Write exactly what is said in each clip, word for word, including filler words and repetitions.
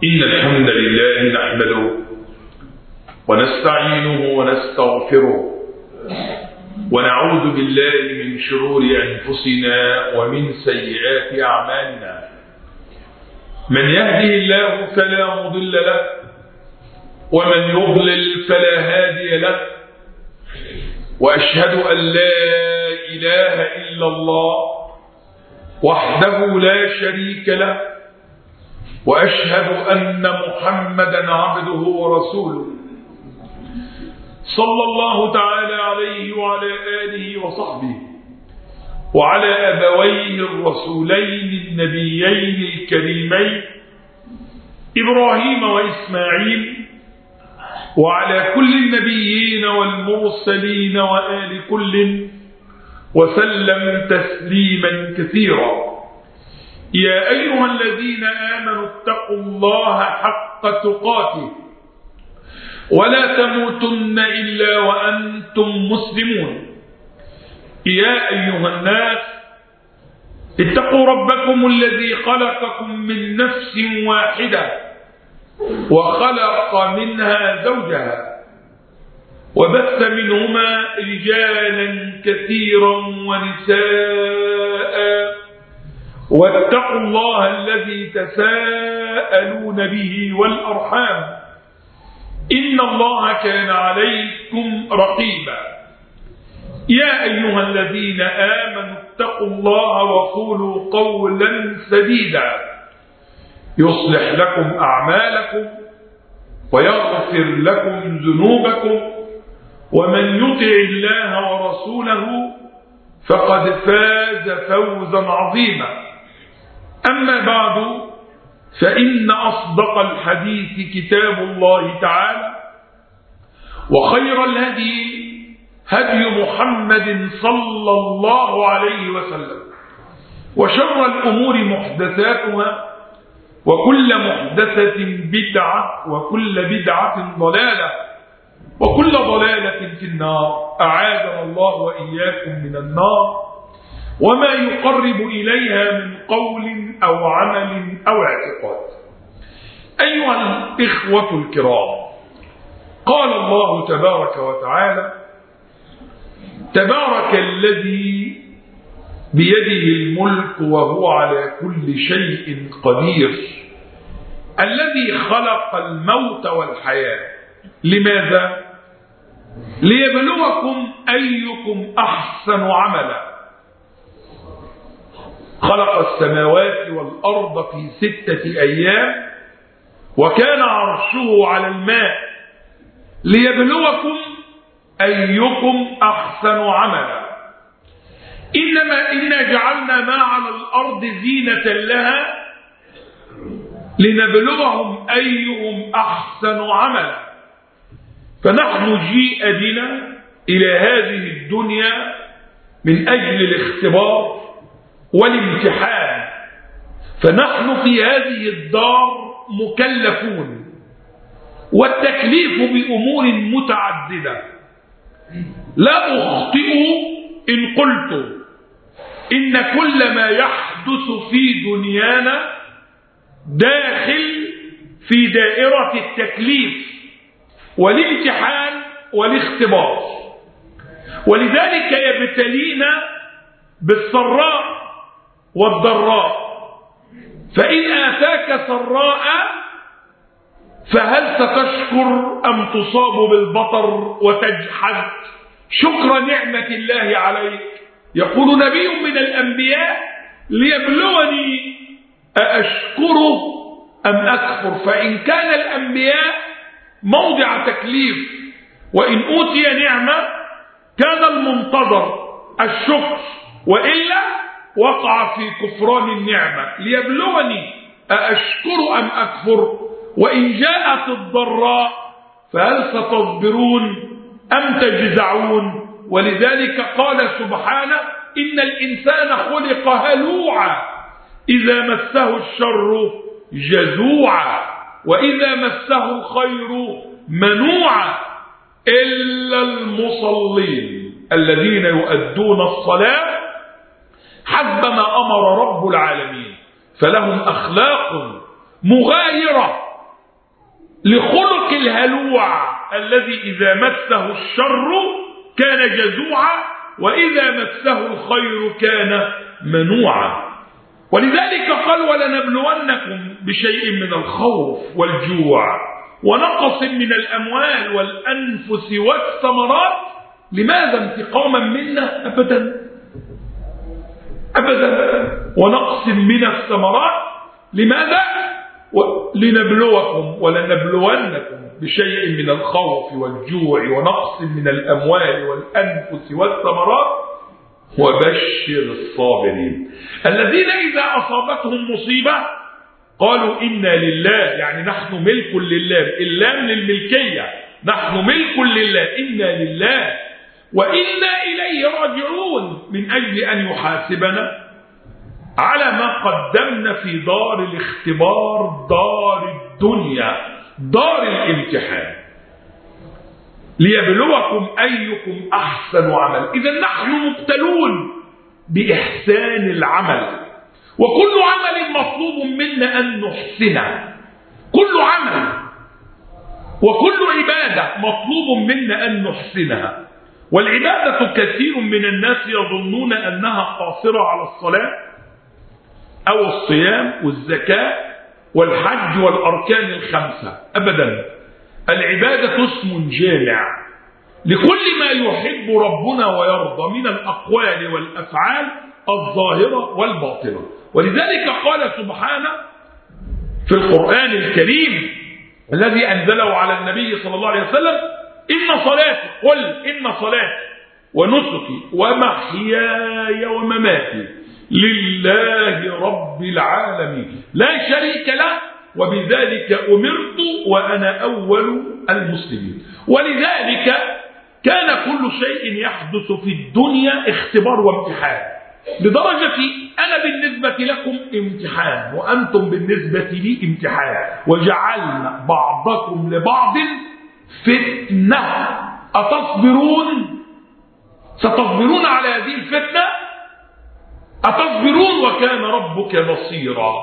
إن الحمد لله نحمده ونستعينه ونستغفره ونعوذ بالله من شرور أنفسنا ومن سيئات أعمالنا. من يهده الله فلا مضل له ومن يضلل فلا هادي له، وأشهد أن لا إله إلا الله وحده لا شريك له، وأشهد أن محمدا عبده ورسوله صلى الله تعالى عليه وعلى آله وصحبه وعلى أبويه الرسولين النبيين الكريمين إبراهيم وإسماعيل، وعلى كل النبيين والمرسلين وآل كل وسلم تسليما كثيرا. يا أيها الذين آمنوا اتقوا الله حق تقاته ولا تموتن إلا وأنتم مسلمون. يا أيها الناس اتقوا ربكم الذي خلقكم من نفس واحدة وخلق منها زوجها وبث منهما رجالا كثيرا ونساء، واتقوا الله الذي تساءلون به والأرحام إن الله كان عليكم رقيبا. يا أيها الذين آمنوا اتقوا الله وقولوا قولا سديدا يصلح لكم أعمالكم ويغفر لكم ذنوبكم، ومن يطع الله ورسوله فقد فاز فوزا عظيما. أما بعد، فإن أصدق الحديث كتاب الله تعالى، وخير الهدي هدي محمد صلى الله عليه وسلم، وشر الأمور محدثاتها، وكل محدثة بدعة، وكل بدعة ضلالة، وكل ضلالة في النار. أعاذنا الله وإياكم من النار وما يقرب إليها من قول أو عمل أو اعتقاد. أيها الإخوة الكرام، قال الله تبارك وتعالى: تبارك الذي بيده الملك وهو على كل شيء قدير، الذي خلق الموت والحياة. لماذا؟ ليبلوكم أيكم أحسن عملا. خلق السماوات والأرض في ستة أيام وكان عرشه على الماء ليبلوكم أيكم أحسن عملا. إنما إنا جعلنا ما على الأرض زينة لها لنبلوهم أيهم أحسن عملا. فنحن جيء بنا إلى هذه الدنيا من أجل الاختبار والامتحان، فنحن في هذه الدار مكلفون، والتكليف بأمور متعددة. لا أخطئ إن قلت إن كل ما يحدث في دنيانا داخل في دائرة التكليف والامتحان والاختبار، ولذلك يبتلينا بالسراء والضراء. فإن آتاك سراء فهل ستشكر أم تصاب بالبطر وتجحد شكر نعمة الله عليك؟ يقول نبي من الأنبياء: ليبلوني أأشكره أم أكفر. فإن كان الأنبياء موضع تكليف وإن أوتي نعمة كان المنتظر الشكر، وإلا وقع في كفران النعمة. ليبلوني أأشكر أم أكفر. وإن جاءت الضراء فهل ستصبرون أم تجزعون. ولذلك قال سبحانه: إن الإنسان خلق هلوعا إذا مسه الشر جزوعا وإذا مسه الخير منوعا إلا المصلين الذين يؤدون الصلاة حسب ما أمر رب العالمين، فلهم أخلاق مغايرة لخلق الهلوع الذي إذا مسه الشر كان جزوعا وإذا مسه الخير كان منوعا. ولذلك قال ولنبلونكم بشيء من الخوف والجوع ونقص من الأموال والأنفس والثمرات. لماذا؟ انتقاما منا؟ أبدا أبدا. ونقص من الثمرات. لماذا؟ لنبلوكم ولنبلونكم بشيء من الخوف والجوع ونقص من الأموال والأنفس والثمرات وبشر الصابرين الذين إذا أصابتهم مصيبة قالوا إنا لله، يعني نحن ملك لله، اللام للملكية، نحن ملك لله، إنا لله وإنا إليه راجعون، من أجل أن يحاسبنا على ما قدمنا في دار الاختبار، دار الدنيا، دار الامتحان، ليبلوكم أيكم أحسن عمل. إذا نحن مبتلون بإحسان العمل، وكل عمل مطلوب منا أن نحسنه، كل عمل وكل عبادة مطلوب منا أن نحسنها. والعبادة كثير من الناس يظنون أنها قاصرة على الصلاة أو الصيام والزكاة والحج والأركان الخمسة. أبدا، العبادة اسم جامع لكل ما يحب ربنا ويرضى من الأقوال والأفعال الظاهرة والباطنة. ولذلك قال سبحانه في القرآن الكريم الذي أنزله على النبي صلى الله عليه وسلم: إن صلاتي، قل إن صلاتي ونسكي ومحياي ومماتي لله رب العالمين لا شريك له وبذلك أمرت وأنا أول المسلمين. ولذلك كان كل شيء يحدث في الدنيا اختبار وامتحان، لدرجة أنا بالنسبة لكم امتحان وأنتم بالنسبة لي امتحان، وجعلنا بعضكم لبعض فتنة أتصبرون؟ ستصبرون على هذه الفتنة؟ أتصبرون وكان ربك بصيرا.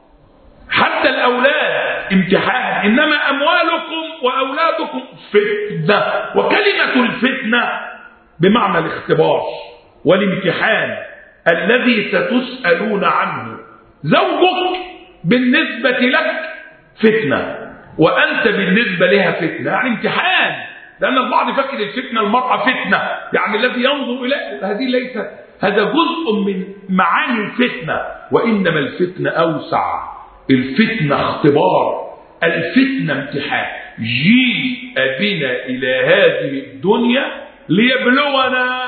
حتى الأولاد امتحان، إنما أموالكم وأولادكم فتنة، وكلمة الفتنة بمعنى الاختبار والامتحان الذي ستسألون عنه. زوجك بالنسبة لك فتنة وأنت بالنسبة لها فتنة، يعني امتحان، لأن البعض فكر الفتنة المرأة فتنة يعني الذي ينظر إليه، هذه ليس، هذا جزء من معاني الفتنة، وإنما الفتنة أوسع. الفتنة اختبار، الفتنة امتحان. جيء بنا إلى هذه الدنيا ليبلونا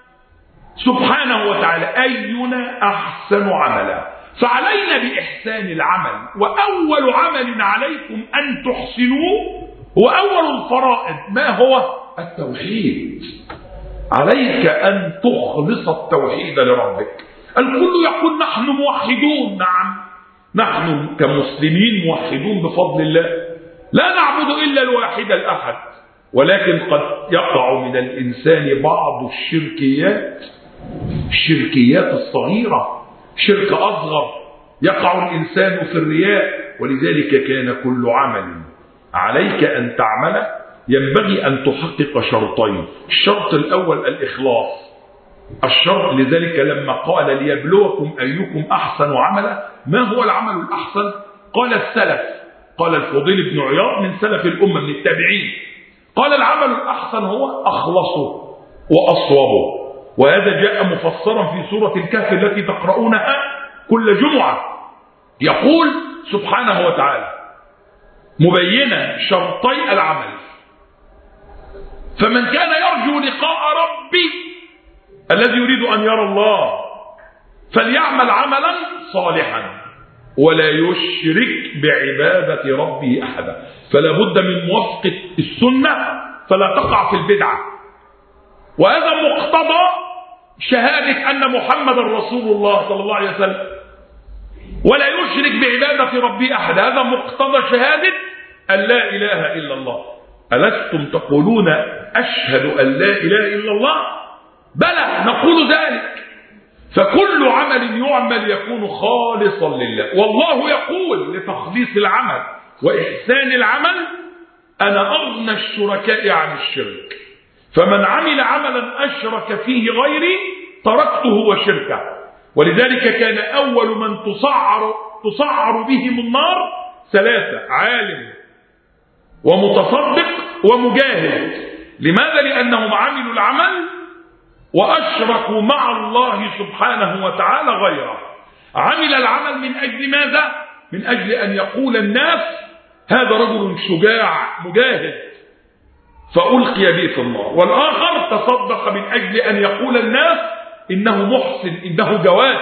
سبحانه وتعالى أينا أحسن عملا، فعلينا بإحسان العمل. وأول عمل عليكم أن تحسنوه هو أول الفرائض. ما هو؟ التوحيد. عليك أن تخلص التوحيد لربك. الكل يقول نحن موحدون، نعم نحن كمسلمين موحدون بفضل الله، لا نعبد إلا الواحد الأحد، ولكن قد يقع من الإنسان بعض الشركيات، الشركيات الصغيرة، شرك أصغر، يقع الإنسان في الرياء. ولذلك كان كل عمل عليك أن تعمله ينبغي أن تحقق شرطين. الشرط الأول الإخلاص. الشرط لذلك لما قال ليبلوكم أيكم أحسن عملا، ما هو العمل الأحسن؟ قال السلف، قال الفضيل بن عياض من سلف الأمة من التابعين، قال العمل الأحسن هو أخلصه وأصوبه. وهذا جاء مفسرا في سورة الكهف التي تقرؤونها كل جمعة. يقول سبحانه وتعالى مبينا شرطي العمل: فمن كان يرجو لقاء ربي، الذي يريد أن يرى الله، فليعمل عملا صالحا ولا يشرك بعبادة ربه أحدا. فلا بد من موافقة السنة فلا تقع في البدعة، وهذا مقتضى شهادة أن محمد رسول الله صلى الله عليه وسلم، ولا يشرك بعبادة ربه أحدا، هذا مقتضى شهادة أن لا إله إلا الله. ألستم تقولون أشهد أن لا إله إلا الله؟ بلى نقول ذلك. فكل عمل يعمل يكون خالصا لله، والله يقول لتخليص العمل وإحسان العمل أنا أغنى الشركاء عن الشرك، فمن عمل عملا أشرك فيه غيري تركته وشركه. ولذلك كان أول من تصعر, تصعر بهم النار ثلاثة: عالم ومتصدق ومجاهد. لماذا؟ لأنهم عملوا العمل وأشركوا مع الله سبحانه وتعالى غيره. عمل العمل من أجل ماذا؟ من أجل أن يقول الناس هذا رجل شجاع مجاهد فألقي به في النار. والآخر تصدق من أجل أن يقول الناس إنه محسن إنه جواد.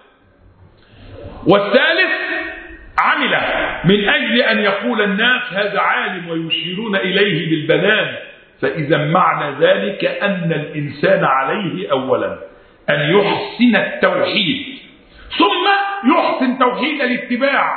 والثالث عمل من أجل أن يقول الناس هذا عالم ويشيرون إليه بالبنان. فإذا معنى ذلك أن الإنسان عليه أولا أن يحسن التوحيد، ثم يحسن توحيد الاتباع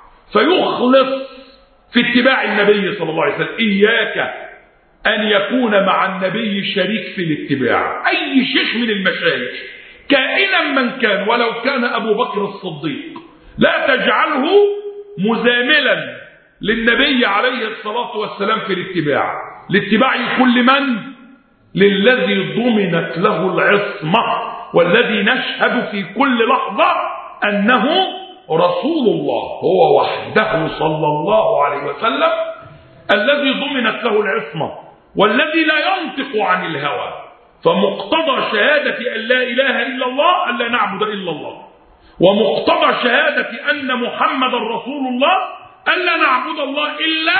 فيخلص في اتباع النبي صلى الله عليه وسلم. إياك أن يكون مع النبي شريك في الاتباع. أي شيخ من المشايخ كائنا من كان ولو كان أبو بكر الصديق لا تجعله مزاملا للنبي عليه الصلاة والسلام في الاتباع. الاتباع كل من؟ للذي ضمنت له العصمة والذي نشهد في كل لحظة أنه رسول الله، هو وحده صلى الله عليه وسلم الذي ضمنت له العصمة والذي لا ينطق عن الهوى. فمقتضى شهادة أن لا إله إلا الله أن لا نعبد إلا الله، ومقتضى شهادة أن محمد رسول الله أن لا نعبد الله إلا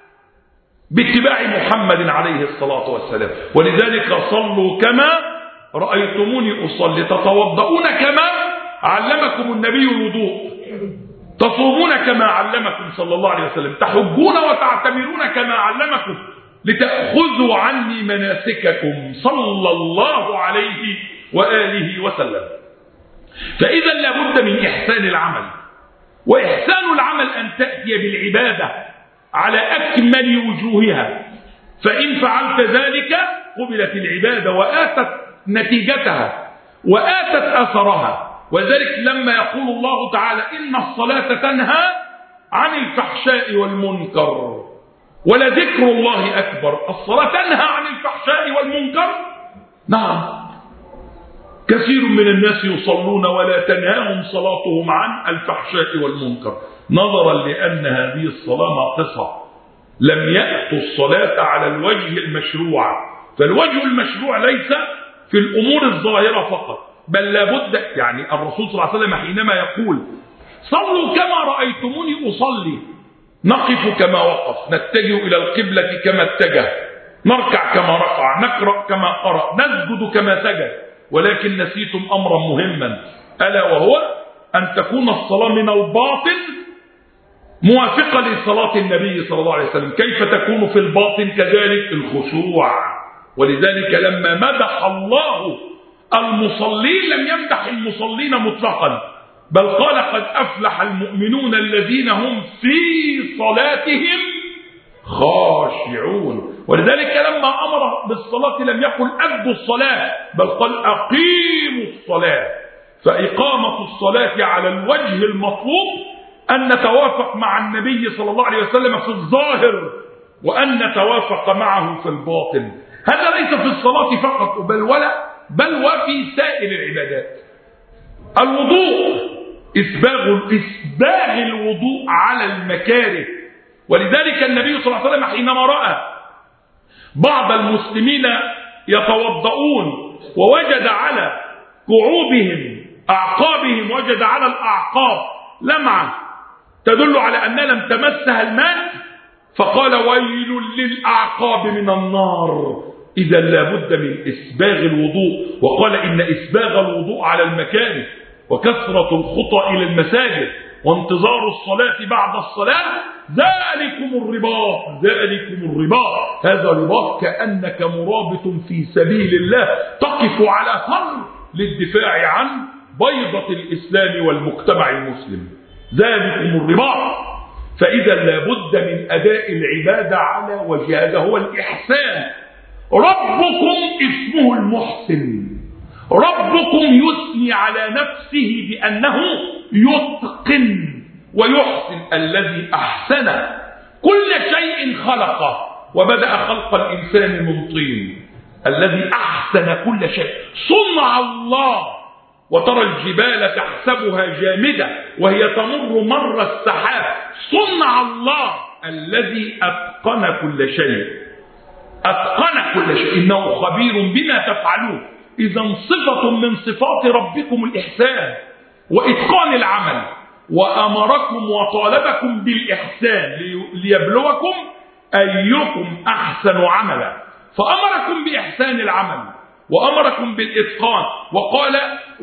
باتباع محمد عليه الصلاة والسلام. ولذلك صلوا كما رأيتموني أصلي، تتوضؤون كما علمكم النبي الوضوء، تصومون كما علمكم صلى الله عليه وسلم، تحجون وتعتمرون كما علمكم، لتأخذوا عني مناسككم صلى الله عليه وآله وسلم. فإذا لابد من إحسان العمل، وإحسان العمل أن تأتي بالعبادة على أكمل وجوهها، فإن فعلت ذلك قبلت العبادة وآتت نتيجتها وآتت أثرها. وذلك لما يقول الله تعالى إن الصلاة تنهى عن الفحشاء والمنكر ولذكر الله أكبر. الصلاة تنهى عن الفحشاء والمنكر؟ نعم، كثير من الناس يصلون ولا تنهاهم صلاتهم عن الفحشاء والمنكر، نظرا لأن هذه الصلاة ناقصة، لم يأتوا الصلاة على الوجه المشروع. فالوجه المشروع ليس في الأمور الظاهرة فقط، بل لابد، يعني الرسول صلى الله عليه وسلم حينما يقول صلوا كما رأيتموني أصلي، نقف كما وقف، نتجه إلى القبلة كما اتجه، نركع كما ركع، نقرأ كما قرأ، نسجد كما سجد. ولكن نسيتم أمرا مهما، ألا وهو أن تكون الصلاة من الباطن موافقة لصلاة النبي صلى الله عليه وسلم. كيف تكون في الباطن؟ كذلك الخشوع. ولذلك لما مدح الله المصلين لم يمدح المصلين مطلقا، بل قال قد أفلح المؤمنون الذين هم في صلاتهم خاشعون. ولذلك لما أمر بالصلاة لم يقل أدوا الصلاة، بل قال أقيموا الصلاة. فإقامة الصلاة على الوجه المطلوب أن نتوافق مع النبي صلى الله عليه وسلم في الظاهر، وأن نتوافق معه في الباطن. هذا ليس في الصلاة فقط، بل ولا بل وفي سائر العبادات. الوضوء إسباغ إسباغ الوضوء على المكاره. ولذلك النبي صلى الله عليه وسلم حينما رأى بعض المسلمين يتوضؤون ووجد على كعوبهم أعقابهم، وجد على الأعقاب لمعة تدل على أنها لم تمسها الماء، فقال ويل للأعقاب من النار. إذا لابد من إسباغ الوضوء. وقال إن إسباغ الوضوء على المكاره وكثرة الخطى إلى المساجد وانتظار الصلاة بعد الصلاة ذلكم الرباط ذلكم الرباط هذا رباط كأنك مرابط في سبيل الله تقف على ثغر للدفاع عن بيضة الإسلام والمجتمع المسلم. ذلكم الرباط. فإذا لابد من أداء العبادة على وجه، هذا هو الإحسان. ربكم اسمه المحسن، ربكم يثني على نفسه بأنه يتقن ويحسن. الذي أحسن كل شيء خلقه، وبدأ خلق الإنسان من طين الذي أحسن كل شيء. صنع الله، وترى الجبال تحسبها جامدة وهي تمر مر السحاب. صنع الله الذي أتقن كل شيء، أتقن كل شيء، إنه خبير بما تفعلون. إذا صفة من صفات ربكم الإحسان وإتقان العمل، وأمركم وطالبكم بالإحسان ليبلوكم أيكم أحسن عملا، فأمركم بإحسان العمل وأمركم بالإتقان، وقال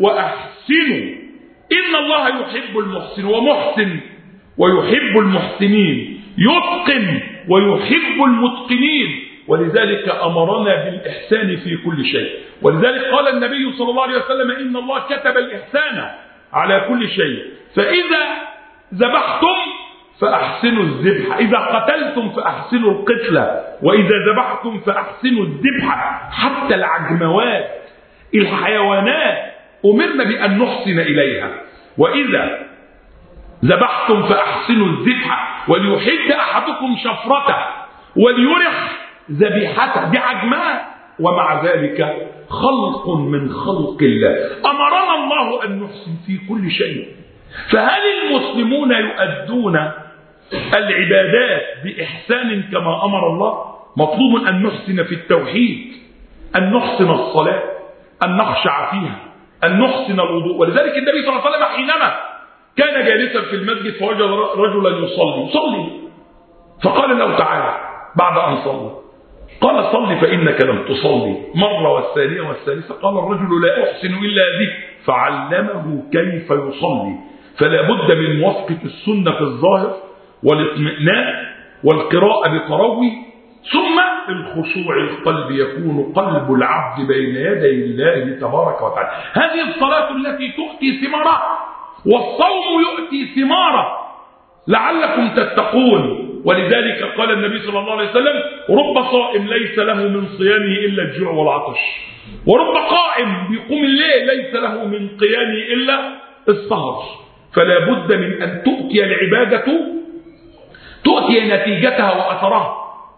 وأحسنوا إن الله يحب المحسن، ومحسن ويحب المحسنين، يتقن ويحب المتقنين، ولذلك أمرنا بالإحسان في كل شيء. ولذلك قال النبي صلى الله عليه وسلم إن الله كتب الإحسان على كل شيء، فإذا ذبحتم فأحسنوا الذبح، إذا قتلتم فأحسنوا القتلة، وإذا ذبحتم فأحسنوا الذبح. حتى العجموات الحيوانات أمرنا بأن نحسن إليها. وإذا ذبحتم فأحسنوا الذبح وليحد أحدكم شفرته وليرح ذبيحته بعجماء، ومع ذلك خلق من خلق الله. أمرنا الله أن نحسن في كل شيء. فهل المسلمون يؤدون العبادات بإحسان كما أمر الله؟ مطلوب أن نحسن في التوحيد، أن نحسن الصلاة، أن نخشع فيها، أن نحسن الوضوء. ولذلك النبي صلى الله عليه وسلم حينما كان جالسا في المسجد فوجد رجلا يصلي صلي فقال له تعالى بعد أن صلى، قال صلي فإنك لم تصلي، مرة والثانية والثالثة، قال الرجل لا أحسن إلا ذلك، فعلمه كيف يصلي. فلا بد من موافقة السنة في الظاهر والاطمئنان والقراءة بتروي، ثم الخشوع القلب، يكون قلب العبد بين يدي الله تبارك وتعالى. هذه الصلاة التي تؤتي ثمارها، والصوم يؤتي ثماره لعلكم تتقون. ولذلك قال النبي صلى الله عليه وسلم رب صائم ليس له من صيامه إلا الجوع والعطش، ورب قائم بيقوم الليل ليس له من قيامه إلا السهر. فلا بد من أن تؤتي العبادة تؤتي نتيجتها وأثرها،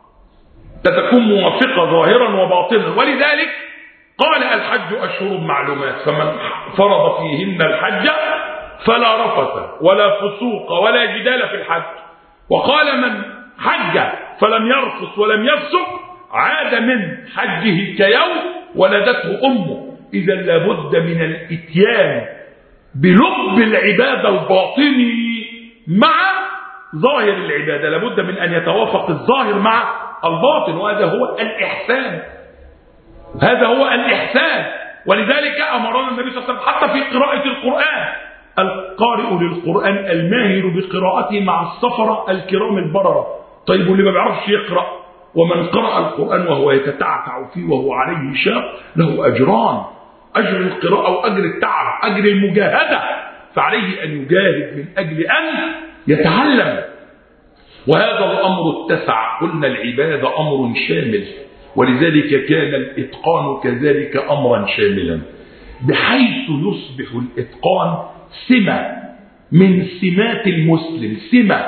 تكون موافقة ظاهرا وباطنا. ولذلك قال الحج أشهر معلومات، فمن فرض فيهن الحج فلا رفث ولا فسوق ولا جدال في الحج. وقال من حج فلم يرفث ولم يفسق عاد من حجه كيوم ولدته أمه. إذا لابد من الإتيان بلب العبادة الباطني مع ظاهر العبادة، لابد من أن يتوافق الظاهر مع الباطن، وهذا هو الإحسان، هذا هو الإحسان. ولذلك أمرنا النبي صلى الله عليه وسلم حتى في قراءة القرآن، القارئ للقرآن الماهر بقراءته مع السفرة الكرام البررة. طيب واللي ما بيعرفش يقرأ، ومن قرأ القرآن وهو يتتعتع فيه وهو عليه شاق له أجران، أجر القراءة وأجر التعب، أجر المجاهدة، فعليه أن يجاهد من أجل أن يتعلم. وهذا الأمر اتسع، قلنا العبادة أمر شامل، ولذلك كان الإتقان كذلك أمرا شاملا، بحيث يصبح الإتقان سمة من سمات المسلم، سمة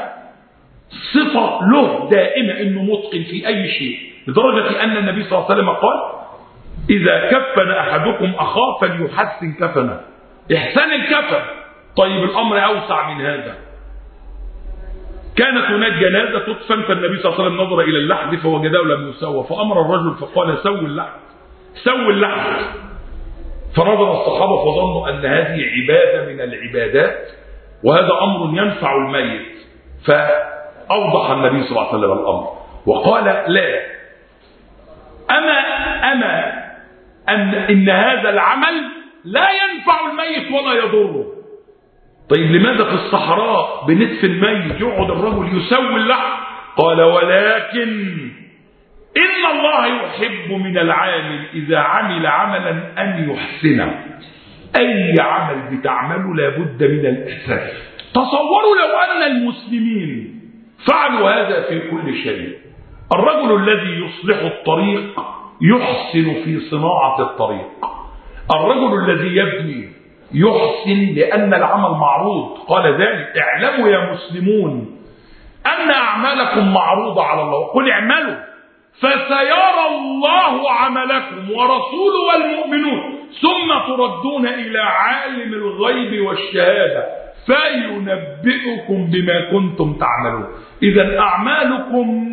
صفة له دائمة إنه متقن في أي شيء، لدرجة أن النبي صلى الله عليه وسلم قال إذا كفن أحدكم أخاه فليحسن كفنه، إحسان الكفن. طيب الأمر أوسع من هذا، كانت هناك جنازة تدفن، فالنبي صلى الله عليه وسلم نظر إلى اللحد فوجده لم يسوى، فأمر الرجل فقال سوي اللحد، سوي اللحد. فنظر الصحابة فظنوا أن هذه عبادة من العبادات وهذا أمر ينفع الميت، فأوضح النبي صلى الله عليه وسلم الأمر وقال لا، أما أما أن إن هذا العمل لا ينفع الميت ولا يضره. طيب لماذا في الصحراء بندفن ميت يقعد الرجل يسوي اللحم؟ قال ولكن إن الله يحب من العامل إذا عمل عملا أن يحسنه. أي عمل بتعمله لابد من الإحسان. تصوروا لو أن المسلمين فعلوا هذا في كل شيء، الرجل الذي يصلح الطريق يحسن في صناعة الطريق، الرجل الذي يبني يحسن لأن العمل معروض. قال ذلك اعلموا يا مسلمون أن أعمالكم معروضة على الله، قل اعملوا فسيرى الله عملكم ورسوله والمؤمنون ثم تردون إلى عالم الغيب والشهادة فينبئكم بما كنتم تعملون. إذا أعمالكم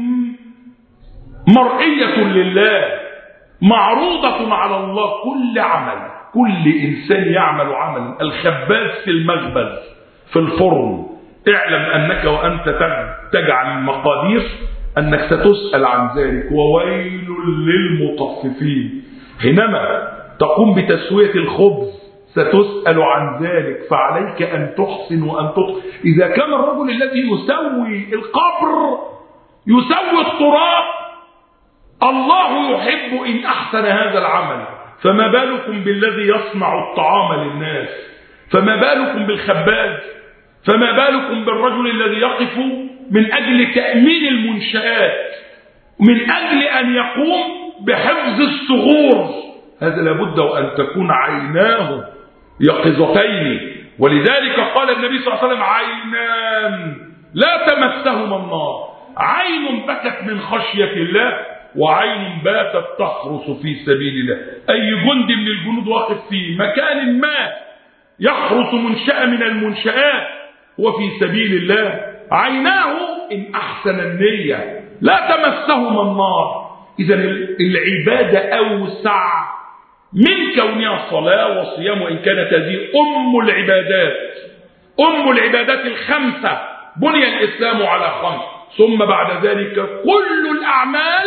مرئية لله معروضة على الله. كل عمل، كل إنسان يعمل عملا، الخباز في المخبز في الفرن، اعلم أنك وأنت تجعل المقادير أنك ستسأل عن ذلك. وويل للمطففين، حينما تقوم بتسوية الخبز ستسأل عن ذلك، فعليك أن تحسن وأن تطفف. إذا كان الرجل الذي يسوي القبر يسوي التراب الله يحب إن أحسن هذا العمل، فما بالكم بالذي يصنع الطعام للناس؟ فما بالكم بالخباز؟ فما بالكم بالرجل الذي يقف من أجل تأمين المنشآت، من أجل أن يقوم بحفظ الثغور؟ هذا لابد وأن تكون عيناه يقظتين. ولذلك قال النبي صلى الله عليه وسلم: عينان لا تمسهما النار، عين بكت من خشية الله وعين باتت تحرس في سبيل الله. أي جند من الجنود واقف في مكان ما يحرس منشأة من المنشآت وفي سبيل الله، عيناه إن أحسن النية لا تمسهما النار. إذا العبادة أوسع من كونها صلاة وصيام، وإن كانت هذه أم العبادات، أم العبادات الخمسة. بني الإسلام على خمس، ثم بعد ذلك كل الأعمال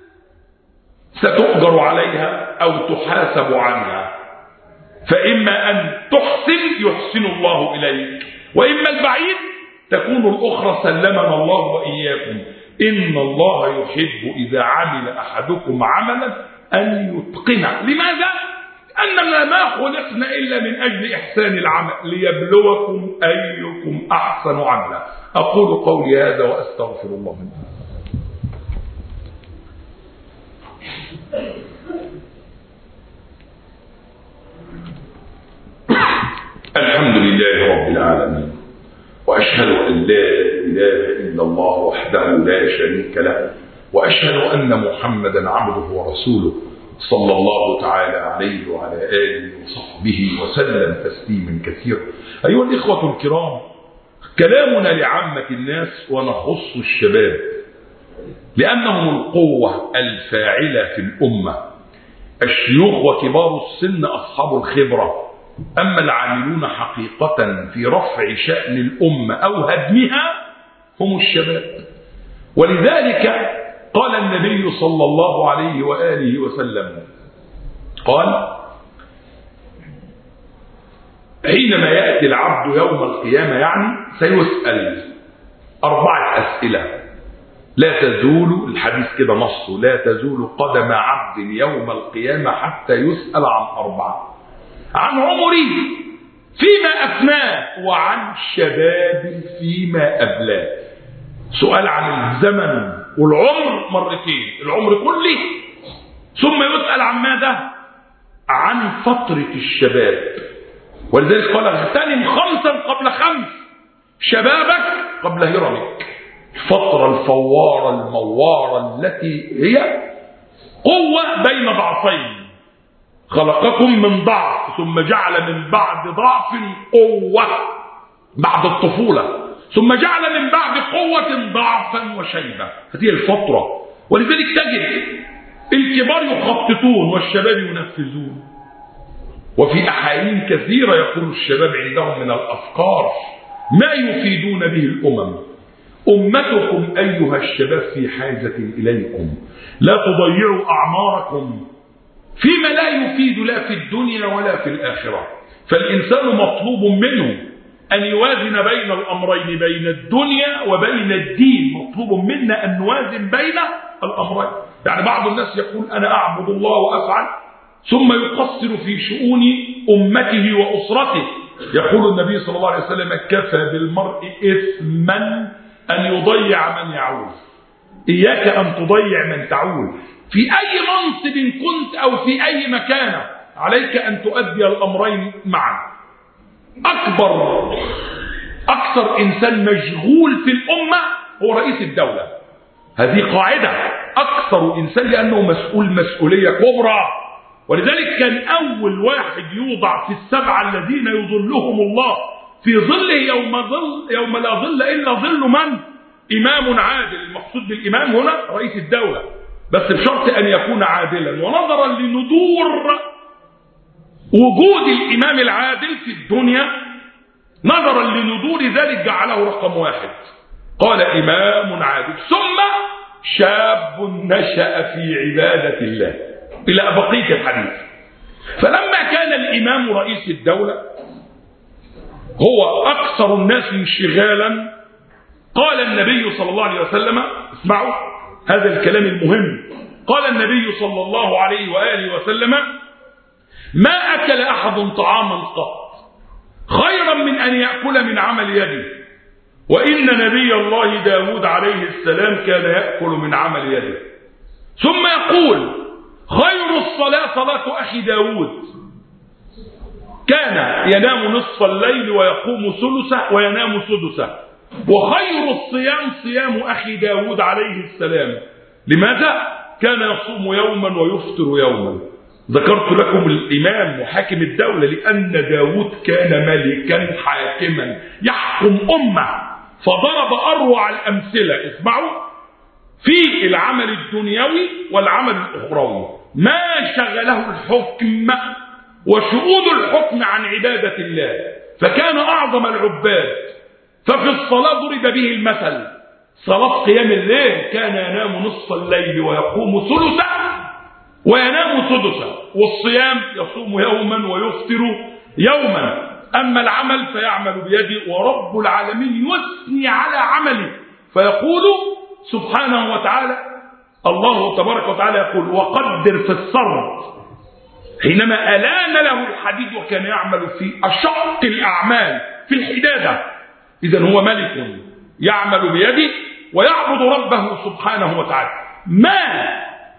ستؤجر عليها أو تحاسب عنها. فإما أن تحسن يحسن الله إليك، وإما البعيد تكون الأخرى سلمنا الله وإياكم. إن الله يحب إذا عمل أحدكم عملا أن يتقنه. لماذا؟ أننا ما خلقنا إلا من أجل إحسان العمل، ليبلوكم أيكم أحسن عملا. أقول قولي هذا وأستغفر الله منه. الحمد لله رب العالمين، وأشهد أن لا إله إلا الله وحده لا شريك له، وأشهد أن محمدا عبده ورسوله صلى الله تعالى عليه وعلى آله وصحبه وسلم تسليما كثيرا. أيها الإخوة الكرام، كلامنا لعامة الناس ونخص الشباب، لأنهم القوة الفاعلة في الأمة، الشيوخ وكبار السن أصحاب الخبرة، أما العاملون حقيقة في رفع شأن الأمة أو هدمها هم الشباب. ولذلك قال النبي صلى الله عليه وآله وسلم، قال: حينما يأتي العبد يوم القيامة، يعني سيسأل أربعة أسئلة لا تزول، الحديث كده نصه، لا تزول قدم عبد يوم القيامة حتى يسأل عن أربعة: عن عمره فيما أفناه، وعن شباب فيما أبلاه. سؤال عن الزمن والعمر مرتين، العمر كله، ثم يسأل عن ماذا؟ عن فترة الشباب. ولذلك قال: اغتنم خمسا قبل خمس، شبابك قبل هرمك. الفترة الفوارة الموارة التي هي قوة بين ضعفين، خلقكم من ضعف ثم جعل من بعد ضعف قوة بعد الطفولة، ثم جعل من بعد قوة ضعفا وشيبة. هذه الفترة. ولذلك تجد الكبار يخططون والشباب ينفذون. وفي أحايين كثيرة يكون الشباب عندهم من الأفكار ما يفيدون به الأمم. أمتكم أيها الشباب في حاجة إليكم، لا تضيعوا أعماركم فيما لا يفيد لا في الدنيا ولا في الآخرة. فالإنسان مطلوب منه أن يوازن بين الأمرين، بين الدنيا وبين الدين. مطلوب منا أن نوازن بين الأمرين. يعني بعض الناس يقول: أنا أعبد الله وأفعل، ثم يقصر في شؤون أمته وأسرته. يقول النبي صلى الله عليه وسلم: كفى بالمرء إثما أن يضيع من يعول. إياك أن تضيع من تعول في أي منصب كنت أو في أي مكان، عليك أن تؤدي الأمرين معا. أكبر أكثر إنسان مشغول في الأمة هو رئيس الدولة. هذه قاعدة، أكثر إنسان لأنه مسؤول مسؤولية كبرى. ولذلك كان أول واحد يوضع في السبعة الذين يظلهم الله في ظله يوم, ظل يوم لا ظل إلا ظل من؟ إمام عادل. المقصود بالإمام هنا رئيس الدولة، بس بشرط أن يكون عادلا. ونظرا لندور وجود الإمام العادل في الدنيا، نظرا لندور ذلك جعله رقم واحد، قال إمام عادل، ثم شاب نشأ في عبادة الله إلى بقية الحديث. فلما كان الإمام رئيس الدولة هو أكثر الناس انشغالا، قال النبي صلى الله عليه وسلم، اسمعوا هذا الكلام المهم، قال النبي صلى الله عليه وآله وسلم: ما أكل أحد طعاما قط خيرا من أن يأكل من عمل يده، وإن نبي الله داود عليه السلام كان يأكل من عمل يده. ثم يقول: خير الصلاة صلاة أخي داود، كان ينام نصف الليل ويقوم ثلثه وينام سدسه، وخير الصيام صيام أخي داود عليه السلام. لماذا؟ كان يصوم يوما ويفطر يوما. ذكرت لكم الإمام وحاكم الدولة لأن داود كان ملكا حاكما يحكم أمة، فضرب أروع الأمثلة. اسمعوا في العمل الدنيوي والعمل الأخروي ما شغله الحكم وشؤون الحكم عن عبادة الله، فكان أعظم العباد. ففي الصلاة ضرب به المثل، صلاة قيام الليل كان ينام نصف الليل ويقوم ثلثه وينام سدسه، والصيام يصوم يوما ويفطر يوما. أما العمل فيعمل بيده، ورب العالمين يثني على عمله فيقول سبحانه وتعالى، الله تبارك وتعالى يقول: وقدر في السرد، حينما ألان له الحديد وكان يعمل في أشق الأعمال في الحدادة. إذن هو ملك يعمل بيده ويعبد ربه سبحانه وتعالى. ما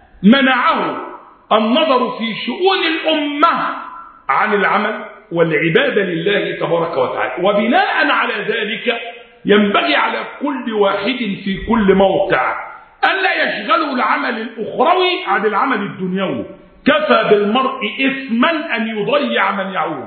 منعه النظر في شؤون الأمة عن العمل والعبادة لله تبارك وتعالى. وبناء على ذلك ينبغي على كل واحد في كل موقع ألا يشغلوا العمل الأخروي عن العمل الدنيوي. كفى بالمرء إثما أن يضيع من يعول،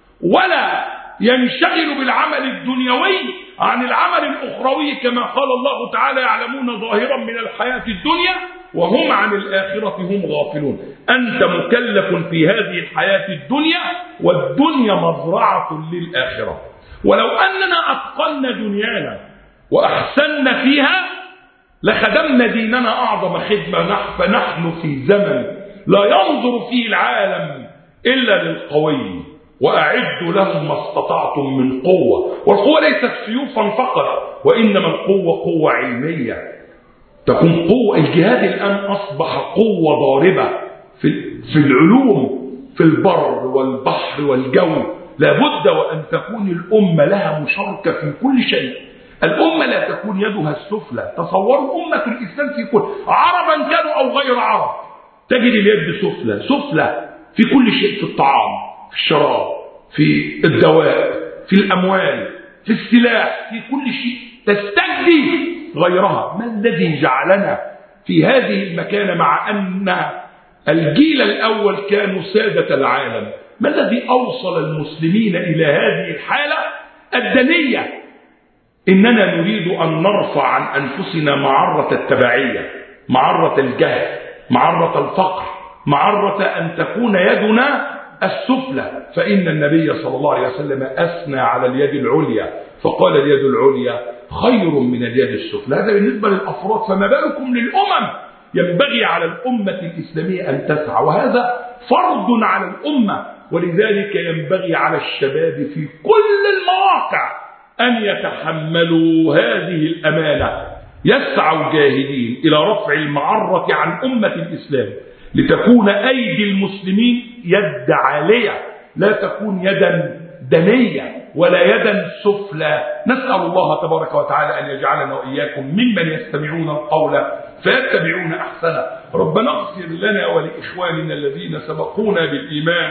ولا ينشغل بالعمل الدنيوي عن العمل الأخروي، كما قال الله تعالى: يعلمون ظاهرا من الحياة الدنيا وهم عن الآخرة هم غافلون. أنت مكلف في هذه الحياة الدنيا، والدنيا مزرعة للآخرة. ولو أننا أتقنا دنيانا وأحسننا فيها لخدمنا ديننا أعظم خدمة. فنحن في زمن لا ينظر فيه العالم إلا للقوي، وأعدوا لهم ما استطعتم من قوة. والقوة ليست سيوفا فقط، وإنما القوة قوة علمية تكون قوة. الجهاد الآن أصبح قوة ضاربة في في العلوم، في البر والبحر والجو. لابد وأن تكون الأمة لها مشاركة في كل شيء. الأمة لا تكون يدها السفلى. تصوروا أمة الإسلام في كل، عربا كانوا أو غير عرب، تجد اليد سفلى سفلى في كل شيء، في الطعام، في الشراب، في الدواء، في الأموال، في السلاح، في كل شيء تستجدي غيرها. ما الذي جعلنا في هذه المكانة مع أن الجيل الأول كانوا سادة العالم؟ ما الذي أوصل المسلمين إلى هذه الحالة الدنية؟ إننا نريد أن نرفع عن أنفسنا معرة التبعية، معرة الجهل، معرة الفقر، معرة أن تكون يدنا السفلى. فإن النبي صلى الله عليه وسلم أثنى على اليد العليا فقال: اليد العليا خير من اليد السفلى. هذا بالنسبة للأفراد، فما بالكم للأمم؟ ينبغي على الأمة الإسلامية أن تسعى، وهذا فرض على الأمة. ولذلك ينبغي على الشباب في كل المواقع أن يتحملوا هذه الأمانة، يسعوا جاهدين إلى رفع المعرة عن أمة الإسلام، لتكون أيدي المسلمين يد عالية، لا تكون يدا دنية ولا يدا سفلى. نسأل الله تبارك وتعالى أن يجعلنا وإياكم ممن يستمعون القول فيتبعون أحسنه. ربنا اغفر لنا ولإخواننا الذين سبقونا بالإيمان،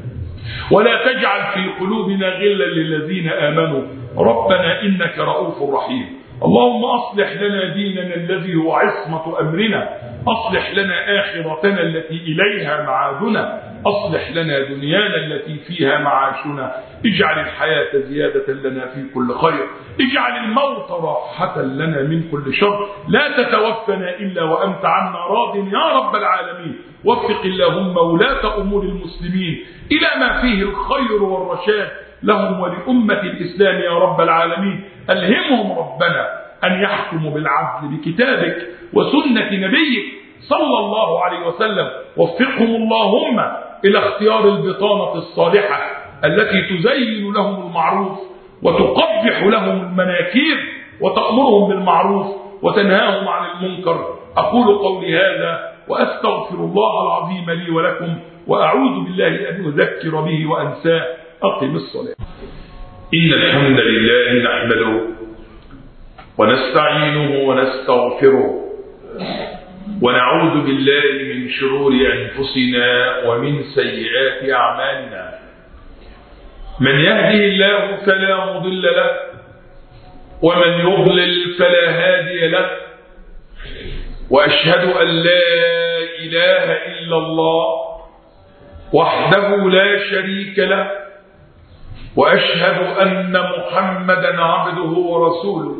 ولا تجعل في قلوبنا غلا للذين آمنوا، ربنا إنك رؤوف رحيم. اللهم أصلح لنا ديننا الذي هو عصمة أمرنا، أصلح لنا آخرتنا التي إليها معادنا، أصلح لنا دنيانا التي فيها معاشنا، اجعل الحياة زيادة لنا في كل خير، اجعل الموت راحة لنا من كل شر، لا تتوفنا إلا وأنت عنا راض يا رب العالمين. وفق اللهم ولاة أمور المسلمين إلى ما فيه الخير والرشاد لهم ولأمة الإسلام يا رب العالمين. ألهمهم ربنا أن يحكموا بالعدل بكتابك وسنة نبيك صلى الله عليه وسلم. وفقهم اللهم إلى اختيار البطانة الصالحة التي تزين لهم المعروف وتقبح لهم المناكير وتأمرهم بالمعروف وتنهاهم عن المنكر. أقول قولي هذا وأستغفر الله العظيم لي ولكم، وأعوذ بالله أن أذكر به وأنساه. أقم الصلاة. إن الحمد لله نحمده ونستعينه ونستغفره ونعوذ بالله من شرور أنفسنا ومن سيئات أعمالنا. من يهده الله فلا مضل له ومن يضلل فلا هادي له، وأشهد أن لا إله إلا الله وحده لا شريك له، وأشهد أن محمدا عبده ورسوله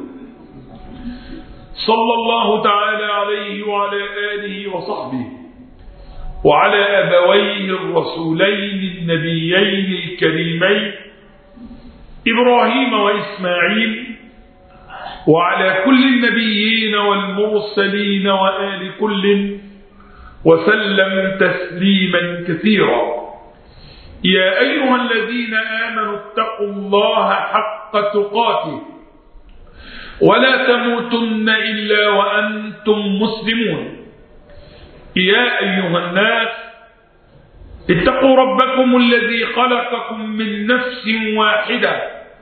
صلى الله تعالى عليه وعلى آله وصحبه وعلى أبويه الرسولين النبيين الكريمين إبراهيم وإسماعيل، وعلى كل النبيين والمرسلين وآل كل، وسلم تسليما كثيرا. يا أيها الذين آمنوا اتقوا الله حق تقاته ولا تموتن إلا وأنتم مسلمون. يا أيها الناس اتقوا ربكم الذي خلقكم من نفس واحدة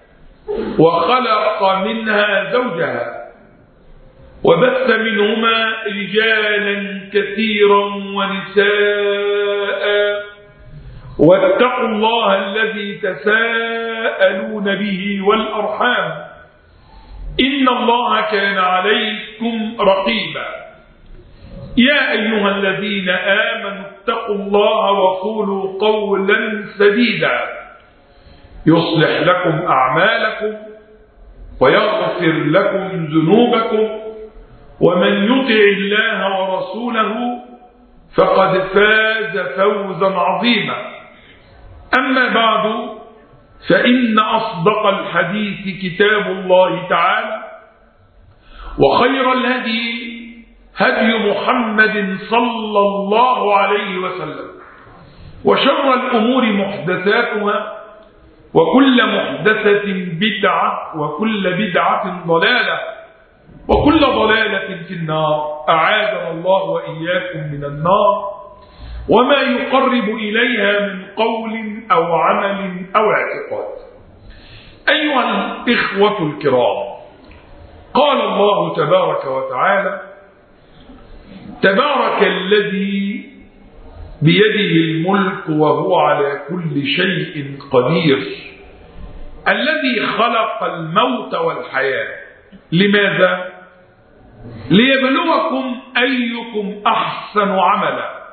وخلق منها زوجها وبث منهما رجالا كثيرا ونساء، واتقوا الله الذي تساءلون به والأرحام إن الله كان عليكم رقيبا. يا أيها الذين آمنوا اتقوا الله وقولوا قولا سديدا يصلح لكم أعمالكم ويغفر لكم ذنوبكم، ومن يطع الله ورسوله فقد فاز فوزا عظيما. أما بعد، فإن أصدق الحديث كتاب الله تعالى، وخير الهدي هدي محمد صلى الله عليه وسلم، وشر الأمور محدثاتها، وكل محدثة بدعة، وكل بدعة ضلالة، وكل ضلالة في النار. أعاذنا الله وإياكم من النار وما يقرب إليها من قول أو عمل أو اعتقاد. أيها الإخوة الكرام، قال الله تبارك وتعالى: تبارك الذي بيده الملك وهو على كل شيء قدير، الذي خلق الموت والحياة. لماذا؟ ليبلوكم أيكم أحسن عملا.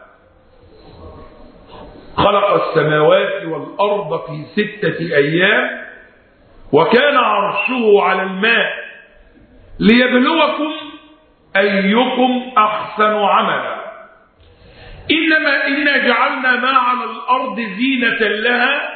خلق السماوات والأرض في ستة أيام وكان عرشه على الماء ليبلوكم أيكم أحسن عملا. إنما إنا جعلنا ما على الأرض زينة لها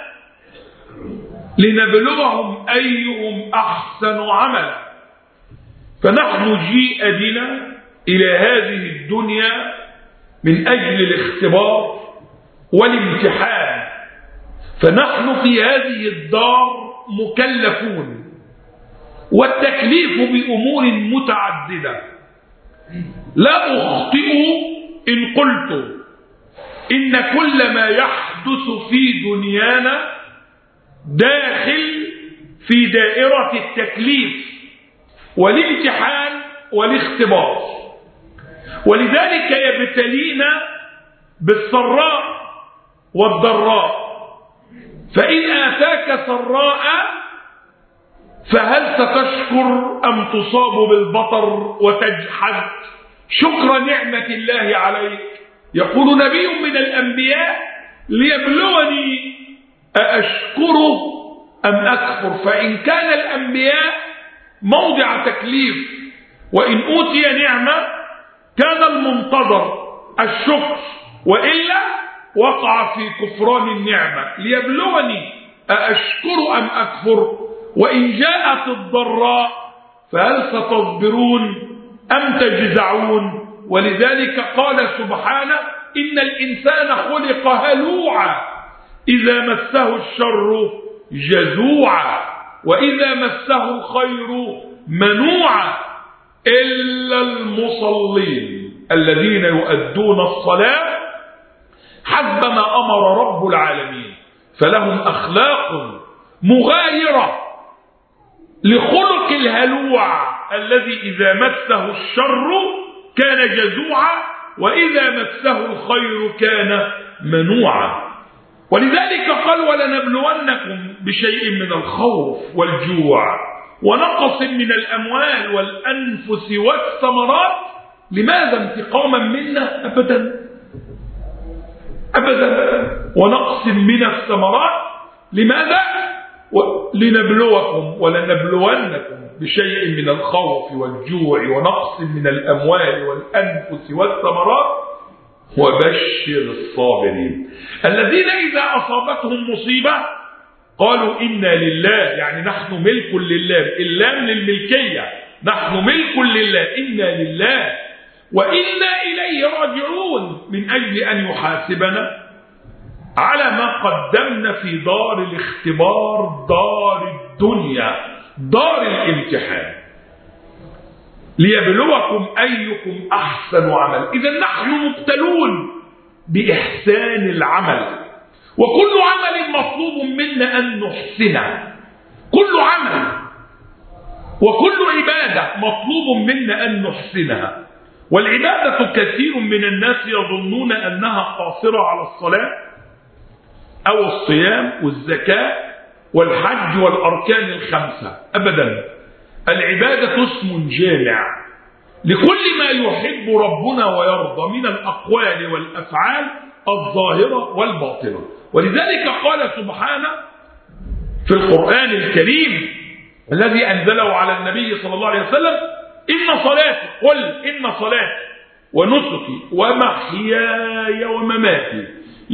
لنبلوهم أيهم أحسن عملا. فنحن جيء بنا إلى هذه الدنيا من أجل الاختبار والامتحان، فنحن في هذه الدار مكلفون، والتكليف بأمور متعددة. لا أخطئ إن قلت إن كل ما يحدث في دنيانا داخل في دائرة التكليف والامتحان والاختبار، ولذلك يبتلينا بالسراء والضراء. فإن آتاك سراء فهل ستشكر أم تصاب بالبطر وتجحد شكر نعمة الله عليك؟ يقول نبي من الأنبياء ليبلوني أأشكره أم أكفر. فإن كان الأنبياء موضع تكليف وإن أوتي نعمة كان المنتظر الشكر، وإلا وقع في كفران النعمة. ليبلوني أأشكر أم أكفر، وإن جاءت الضراء فهل ستصبرون أم تجزعون. ولذلك قال سبحانه إن الإنسان خلق هلوعا إذا مسه الشر جزوعا وإذا مسه الخير منوعا إلا المصلين الذين يؤدون الصلاة حسب ما أمر رب العالمين، فلهم أخلاق مغايرة لخلق الهلوع الذي إذا مسه الشر كان جزوعا وإذا مسه الخير كان منوعا. ولذلك قال ولنبلونكم بشيء من الخوف والجوع ونقص من الأموال والأنفس والثمرات. لماذا؟ انتقاما منا؟ أبدا أبدا. ونقص من الثمرات لماذا؟ لنبلوكم ولنبلونكم بشيء من الخوف والجوع ونقص من الأموال والأنفس والثمرات وبشر الصابرين الذين إذا أصابتهم مصيبة قالوا إنا لله، يعني نحن ملك لله، اللام للملكية، نحن ملك لله إنا لله وإنا إليه راجعون، من أجل أن يحاسبنا على ما قدمنا في دار الاختبار، دار الدنيا، دار الامتحان، ليبلوكم أيكم أحسن عمل. إذا نحن مبتلون بإحسان العمل، وكل عمل مطلوب منا أن نحسنه، كل عمل وكل عبادة مطلوب منا أن نحسنها. والعبادة كثير من الناس يظنون أنها قاصرة على الصلاة أو الصيام والزكاة والحج والأركان الخمسة، أبدا. العبادة اسم جامع لكل ما يحب ربنا ويرضى من الأقوال والأفعال الظاهرة والباطنة. ولذلك قال سبحانه في القرآن الكريم الذي أنزله على النبي صلى الله عليه وسلم إن صلاتي، قل إن صلاتي ونسكي ومحياي ومماتي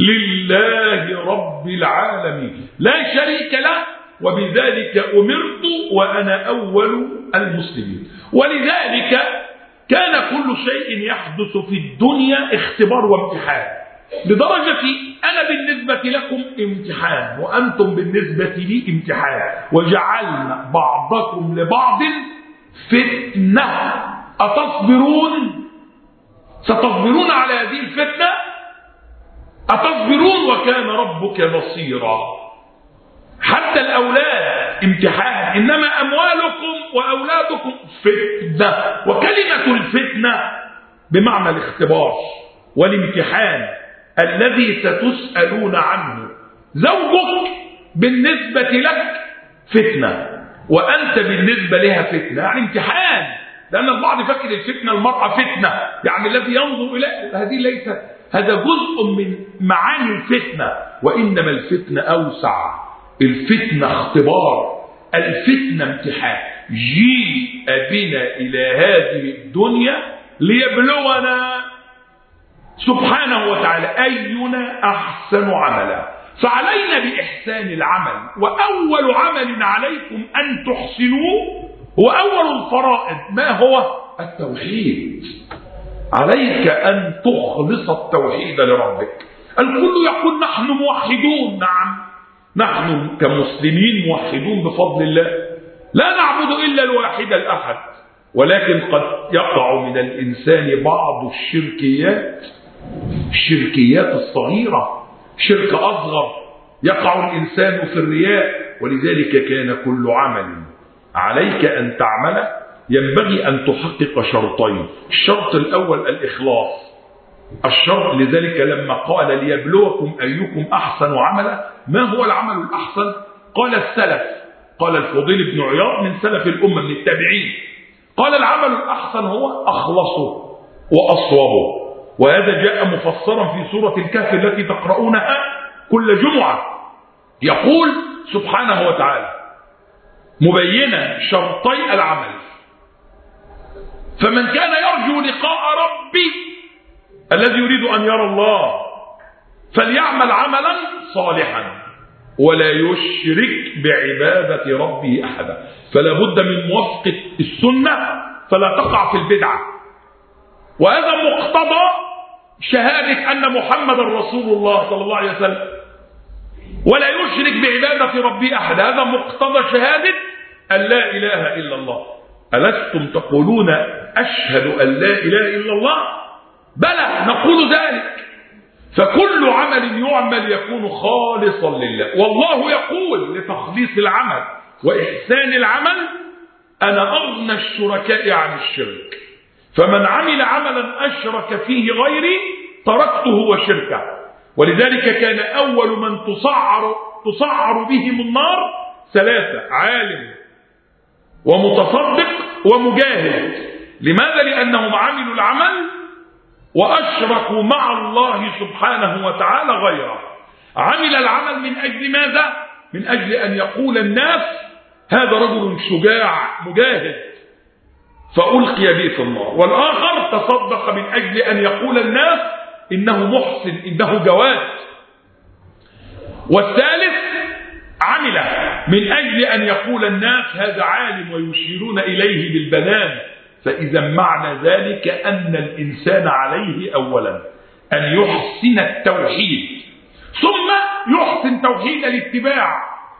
لله رب العالمين لا شريك له وبذلك أمرت وأنا أول المسلمين. ولذلك كان كل شيء يحدث في الدنيا اختبار وامتحان، لدرجة أنا بالنسبة لكم امتحان وأنتم بالنسبة لي امتحان، وجعلنا بعضكم لبعض فتنة أتصبرون؟ ستصبرون على هذه الفتنة؟ أتصبرون وكان ربك بصيرا. حتى الأولاد امتحان، إنما أموالكم وأولادكم فتنة، وكلمة الفتنة بمعنى الاختبار والامتحان الذي ستسألون عنه. زوجك بالنسبة لك فتنة وأنت بالنسبة لها فتنة، يعني امتحان، لأن البعض فكر الفتنة المرأة فتنة يعني الذي ينظر إليه، هذه ليس هذا جزء من معاني الفتنة، وإنما الفتنة أوسع. الفتنة اختبار، الفتنة امتحان. جيء بنا إلى هذه الدنيا ليبلونا سبحانه وتعالى أينا أحسن عملا، فعلينا بإحسان العمل. وأول عمل عليكم أن تحسنوه هو أول الفرائض. ما هو؟ التوحيد. عليك أن تخلص التوحيد لربك. الكل يقول نحن موحدون، نعم نحن كمسلمين موحدون بفضل الله، لا نعبد إلا الواحد الأحد، ولكن قد يقع من الإنسان بعض الشركيات، الشركيات الصغيرة، شرك أصغر، يقع الإنسان في الرياء. ولذلك كان كل عمل عليك أن تعمله ينبغي أن تحقق شرطين. الشرط الأول الإخلاص. الشرط لذلك لما قال ليبلوكم أيكم أحسن عملا، ما هو العمل الأحسن؟ قال السلف قال الفضيل بن عياض من سلف الأمة من التابعين، قال العمل الأحسن هو أخلصه وأصوبه، وهذا جاء مفسرا في سورة الكهف التي تقرؤونها كل جمعة. يقول سبحانه وتعالى مبينا شرطي العمل: فمن كان يرجو لقاء ربي الذي يريد أن يرى الله فليعمل عملا صالحا ولا يشرك بعبادة ربه أحدا. فلا بد من موافقة السنة فلا تقع في البدعة، وهذا مقتضى شهادة أن محمد رسول الله صلى الله عليه وسلم، ولا يشرك بعبادة ربه أحدا، هذا مقتضى شهادة أن لا إله إلا الله. ألستم تقولون أشهد أن لا إله إلا الله؟ بلى نقول ذلك. فكل عمل يعمل يكون خالصا لله، والله يقول لتخليص العمل وإحسان العمل: أنا أغنى الشركاء عن الشرك، فمن عمل عملا أشرك فيه غيري تركته وشركه. ولذلك كان أول من تصعر, تصعر بهم النار ثلاثة: عالم ومتصدق ومجاهد. لماذا؟ لأنهم عملوا العمل وأشركوا مع الله سبحانه وتعالى غيره. عمل العمل من أجل ماذا؟ من أجل أن يقول الناس هذا رجل شجاع مجاهد فألقي به في النار، والآخر تصدق من أجل أن يقول الناس إنه محسن إنه جواد، والثالث عمل من أجل أن يقول الناس هذا عالم ويشيرون إليه بالبنان. فإذا معنى ذلك أن الإنسان عليه أولا أن يحسن التوحيد، ثم يحسن توحيد الاتباع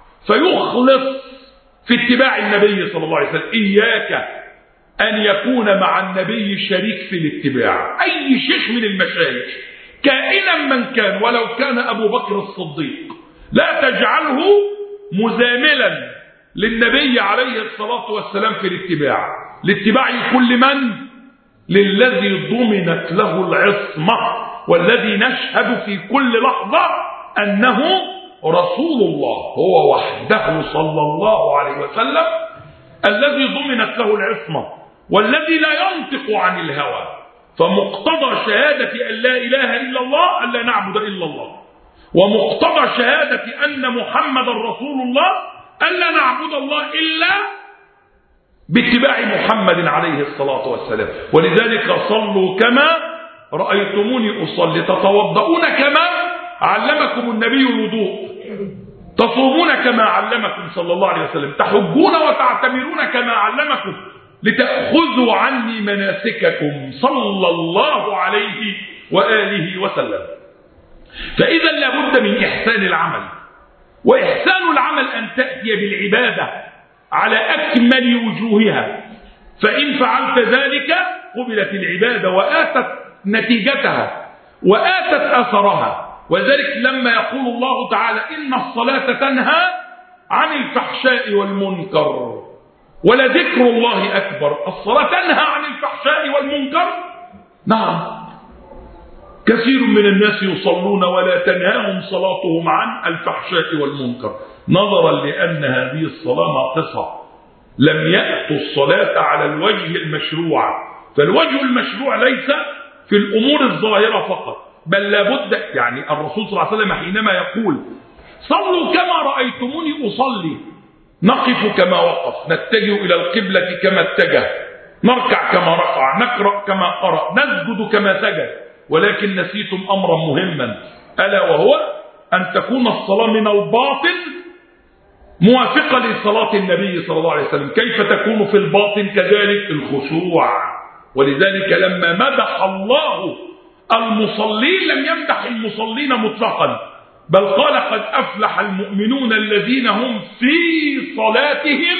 فيخلص في اتباع النبي صلى الله عليه وسلم. إياك أن يكون مع النبي شريك في الاتباع، أي شيخ من المشايخ كائنا من كان ولو كان أبو بكر الصديق، لا تجعله مزاملا للنبي عليه الصلاة والسلام في الاتباع. لاتباع كل من؟ للذي ضمنت له العصمة والذي نشهد في كل لحظة أنه رسول الله، هو وحده صلى الله عليه وسلم الذي ضمنت له العصمة والذي لا ينطق عن الهوى. فمقتضى شهادة أن لا إله إلا الله أن لا نعبد إلا الله، ومقتضى شهادة أن محمد رسول الله أن لا نعبد الله إلا باتباع محمد عليه الصلاة والسلام. ولذلك صلوا كما رأيتموني أصلي، تتوضؤون كما علمكم النبي الوضوء، تصومون كما علمكم صلى الله عليه وسلم، تحجون وتعتمرون كما علمكم، لتأخذوا عني مناسككم صلى الله عليه وآله وسلم. فإذا لابد من إحسان العمل، وإحسان العمل أن تأتي بالعبادة على أكمل وجوهها، فإن فعلت ذلك قبلت العبادة وآتت نتيجتها وآتت أثرها. وذلك لما يقول الله تعالى إن الصلاة تنهى عن الفحشاء والمنكر ولذكر الله أكبر، الصلاة تنهى عن الفحشاء والمنكر؟ نعم، كثير من الناس يصلون ولا تنهاهم صلاتهم عن الفحشاء والمنكر، نظرا لأن هذه الصلاة ناقصة، لم يأتوا الصلاة على الوجه المشروع. فالوجه المشروع ليس في الأمور الظاهرة فقط، بل لابد، يعني الرسول صلى الله عليه وسلم حينما يقول صلوا كما رأيتموني أصلي، نقف كما وقف، نتجه إلى القبلة كما اتجه، نركع كما ركع، نقرأ كما قرأ، نسجد كما سجد. ولكن نسيتم أمرا مهما، ألا وهو أن تكون الصلاة من الباطن موافقة لصلاة النبي صلى الله عليه وسلم. كيف تكون في الباطن؟ كذلك الخشوع. ولذلك لما مدح الله المصلين لم يمدح المصلين مطلقا، بل قال قد أفلح المؤمنون الذين هم في صلاتهم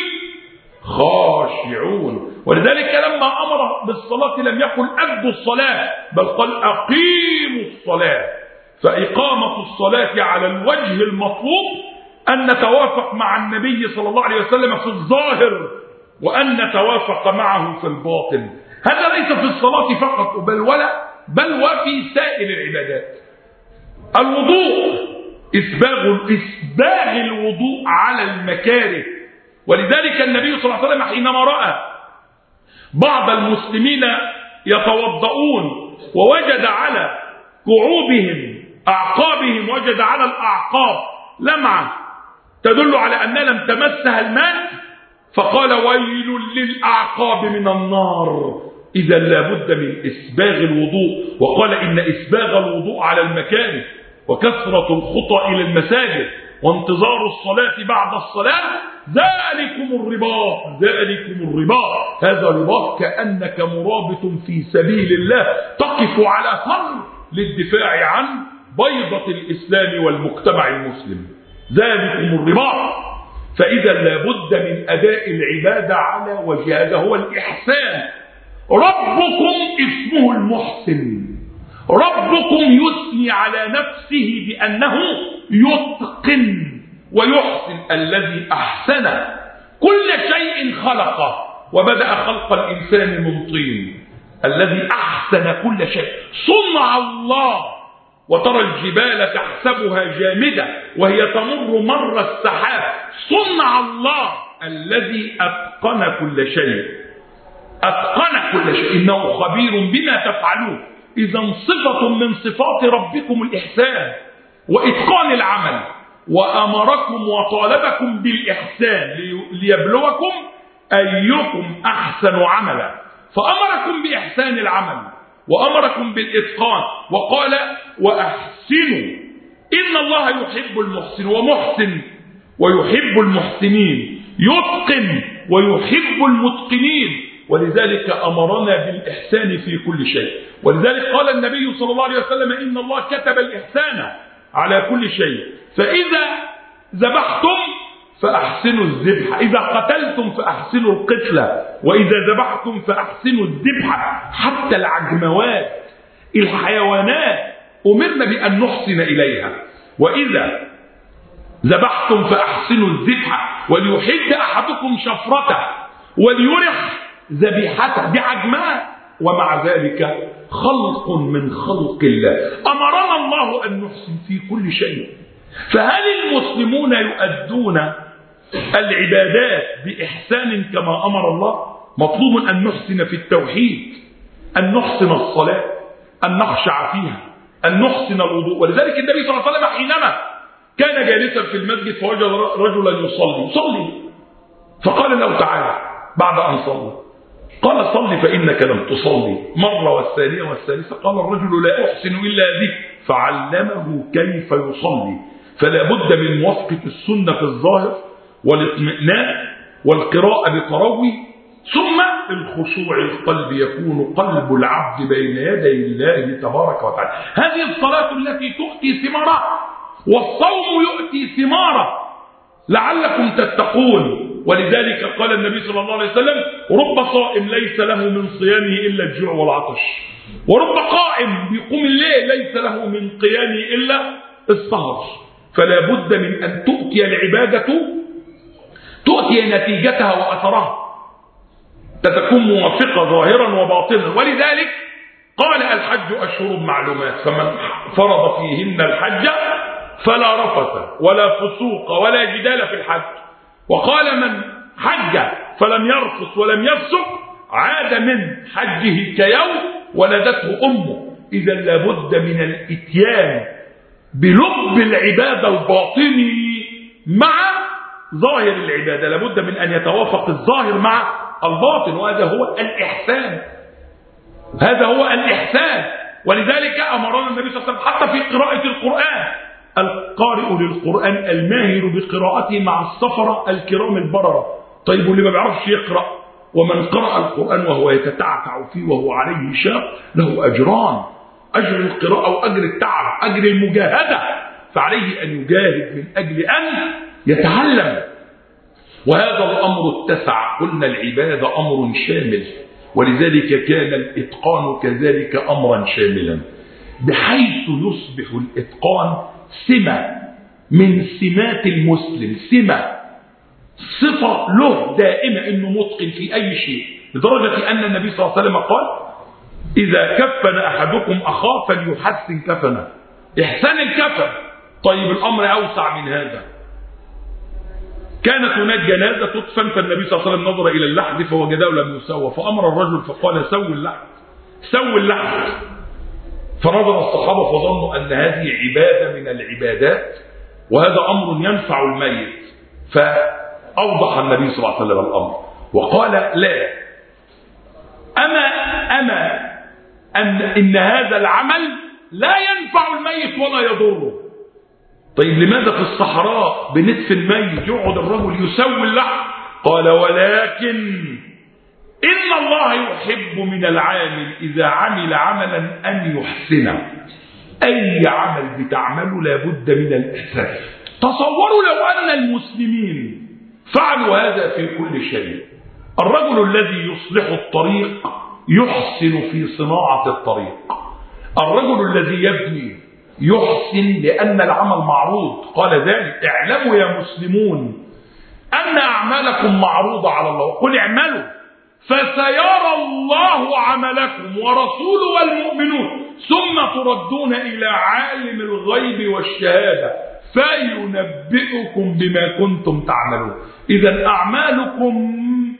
خاشعون. ولذلك لما أمر بالصلاة لم يقل أدوا الصلاة، بل قال أقيموا الصلاة. فإقامة الصلاة على الوجه المطلوب أن نتوافق مع النبي صلى الله عليه وسلم في الظاهر، وأن نتوافق معه في الباطن. هذا ليس في الصلاة فقط، بل ولا بل وفي سائر العبادات. الوضوء إسباغ إسباغ الوضوء على المكاره ولذلك النبي صلى الله عليه وسلم حينما رأى بعض المسلمين يتوضؤون ووجد على كعوبهم أعقابهم، وجد على الأعقاب لمعة تدل على أنها لم تمسها الماء، فقال ويل للأعقاب من النار، إذا لابد من إسباغ الوضوء. وقال إن إسباغ الوضوء على المكاره وكثرة الخطى إلى المساجد وانتظار الصلاة بعد الصلاة ذلكم الرباط، ذلكم الرباط. هذا رباط كأنك مرابط في سبيل الله تقف على ثغر للدفاع عن بيضة الإسلام والمجتمع المسلم، ذلكم الرباط. فإذا لابد من أداء العبادة على وجه، هذا هو الإحسان. ربكم اسمه المحسن، ربكم يثني على نفسه بأنه يتقن ويحسن، الذي أحسن كل شيء خلقه وبدأ خلق الإنسان من طين، الذي أحسن كل شيء. صنع الله، وترى الجبال تحسبها جامدة وهي تمر مر السحاب، صنع الله الذي أتقن كل شيء، أتقن كل شيء، إنه خبير بما تفعلون. إذا صفة من صفات ربكم الإحسان وإتقان العمل، وأمركم وطالبكم بالإحسان ليبلوكم أيكم أحسن عملا، فأمركم بإحسان العمل وأمركم بالإتقان، وقال وأحسنوا إن الله يحب المحسن، ومحسن ويحب المحسنين، يتقن ويحب المتقنين، ولذلك أمرنا بالإحسان في كل شيء. ولذلك قال النبي صلى الله عليه وسلم إن الله كتب الإحسان على كل شيء، فإذا ذبحتم فأحسنوا الذبح، إذا قتلتم فأحسنوا القتلة، وإذا ذبحتم فأحسنوا الذبح. حتى العجموات الحيوانات أمرنا بأن نحسن إليها. وإذا ذبحتم فأحسنوا الذبح وليحد أحدكم شفرته وليرح ذبيحته بعجماء، ومع ذلك خلق من خلق الله. أمرنا الله أن نحسن في كل شيء. فهل المسلمون يؤدون العبادات بإحسان كما أمر الله؟ مطلوب أن نحسن في التوحيد، أن نحسن الصلاة، أن نخشع فيها، أن نحسن الوضوء. ولذلك النبي صلى الله عليه وسلم حينما كان جالسا في المسجد فوجد رجلا يصلي يصلي فقال له تعالى بعد أن صلى، قال صل فإنك لم تصلي، مرة والثانية والثالثة، قال الرجل لا أحسن إلا ذي، فعلمه كيف يصلي. فلا بد من موافقة السنة في الظاهر والاطمئنان والقراءة بتروي، ثم الخشوع القلب، يكون قلب العبد بين يدي الله تبارك وتعالى. هذه الصلاة التي تؤتي ثمارها، والصوم يؤتي ثماره لعلكم تتقون. ولذلك قال النبي صلى الله عليه وسلم رب صائم ليس له من صيامه إلا الجوع والعطش، ورب قائم بيقوم الليل ليس له من قيامه إلا السهر. فلا بد من أن تؤتي العبادة، تؤتي نتيجتها وأثرها، تكون موافقة ظاهرا وباطنا. ولذلك قال الحج أشهر معلومات، فمن فرض فيهن الحج فلا رفث ولا فسوق ولا جدال في الحج. وقال من حج فلم يرفث ولم يفسق عاد من حجه كيوم ولدته أمه. إذا لابد من الإتيان بلب العبادة الباطني مع ظاهر العبادة، لابد من أن يتوافق الظاهر مع الباطن، وهذا هو الإحسان، هذا هو الإحسان. ولذلك أمرنا النبي صلى الله عليه وسلم حتى في قراءة القرآن، القارئ للقرآن الماهر بقراءته مع السفرة الكرام البررة. طيب واللي ما بيعرفش يقرأ ومن قرأ القرآن وهو يتتعتع فيه وهو عليه شاق له أجران، أجر القراءة وأجر التعب، أجر المجاهدة، فعليه أن يجاهد من أجل أن يتعلم. وهذا الأمر اتسع، قلنا العبادة أمر شامل، ولذلك كان الإتقان كذلك أمرا شاملا، بحيث يصبح الإتقان سمة من سمات المسلم، سمة صفة له دائمة إنه متقن في أي شيء، لدرجة أن النبي صلى الله عليه وسلم قال إذا كفن أحدكم أخاه فليحسن كفنه، إحسان الكفن. طيب الأمر أوسع من هذا، كانت هناك جنازة تدفن، فالنبي صلى الله عليه وسلم نظر إلى اللحد فوجده لم يسوى، فأمر الرجل فقال سوي اللحد سوي اللحد. فنظر الصحابة فظنوا أن هذه عبادة من العبادات وهذا أمر ينفع الميت، فأوضح النبي صلى الله عليه وسلم الأمر وقال لا، أما أما أن إن هذا العمل لا ينفع الميت ولا يضره. طيب لماذا في الصحراء بندفن ميت يقعد الرجل يسوي اللحم؟ قال ولكن إن الله يحب من العامل إذا عمل عملا أن يحسنه. أي عمل بتعمله لابد من الإحسان. تصوروا لو أن المسلمين فعلوا هذا في كل شيء. الرجل الذي يصلح الطريق يحسن في صناعة الطريق، الرجل الذي يبني يحسن لأن العمل معروض. قال ذلك اعلموا يا مسلمون أن أعمالكم معروضة على الله، قل اعملوا فسيرى الله عملكم ورسوله والمؤمنون ثم تردون إلى عالم الغيب والشهادة فينبئكم بما كنتم تعملون. إذا أعمالكم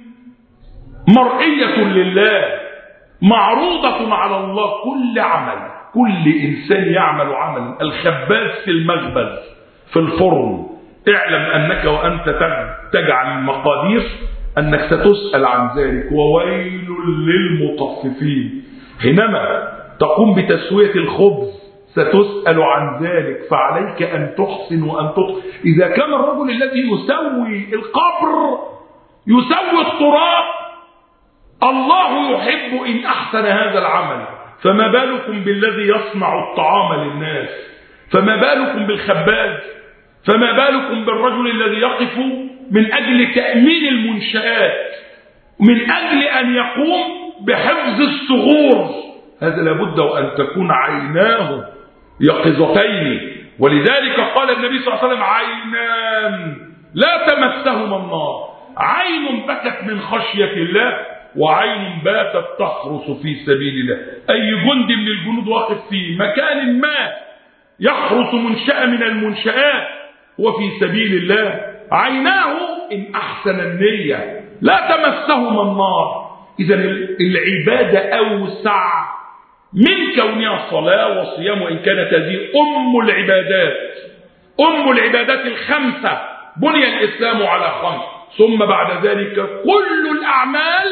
مرئية لله معروضة على الله. كل عمل، كل إنسان يعمل عملا، الخباز في المخبز في الفرن، اعلم أنك وأنت تجعل المقادير أنك ستسأل عن ذلك. وويل للمطففين، حينما تقوم بتسوية الخبز ستسأل عن ذلك، فعليك أن تحسن وأن تطفف. إذا كان الرجل الذي يسوي القبر يسوي التراب الله يحب إن أحسن هذا العمل، فما بالكم بالذي يصنع الطعام للناس؟ فما بالكم بالخباز؟ فما بالكم بالرجل الذي يقف من أجل تأمين المنشآت، من أجل أن يقوم بحفظ الثغور؟ هذا لابد أن تكون عيناه يقظتين. ولذلك قال النبي صلى الله عليه وسلم عينان لا تمسهما النار، عين بكت من خشية الله وعين باتت تحرس في سبيل الله. أي جند من الجنود واقف في مكان ما يحرس منشأة من المنشآت وفي سبيل الله، عيناه إن أحسن النية لا تمسهما النار. إذا العبادة أوسع من كونها صلاة وصيام، وإن كانت هذه أم العبادات، أم العبادات الخمسة. بني الإسلام على خمس، ثم بعد ذلك كل الأعمال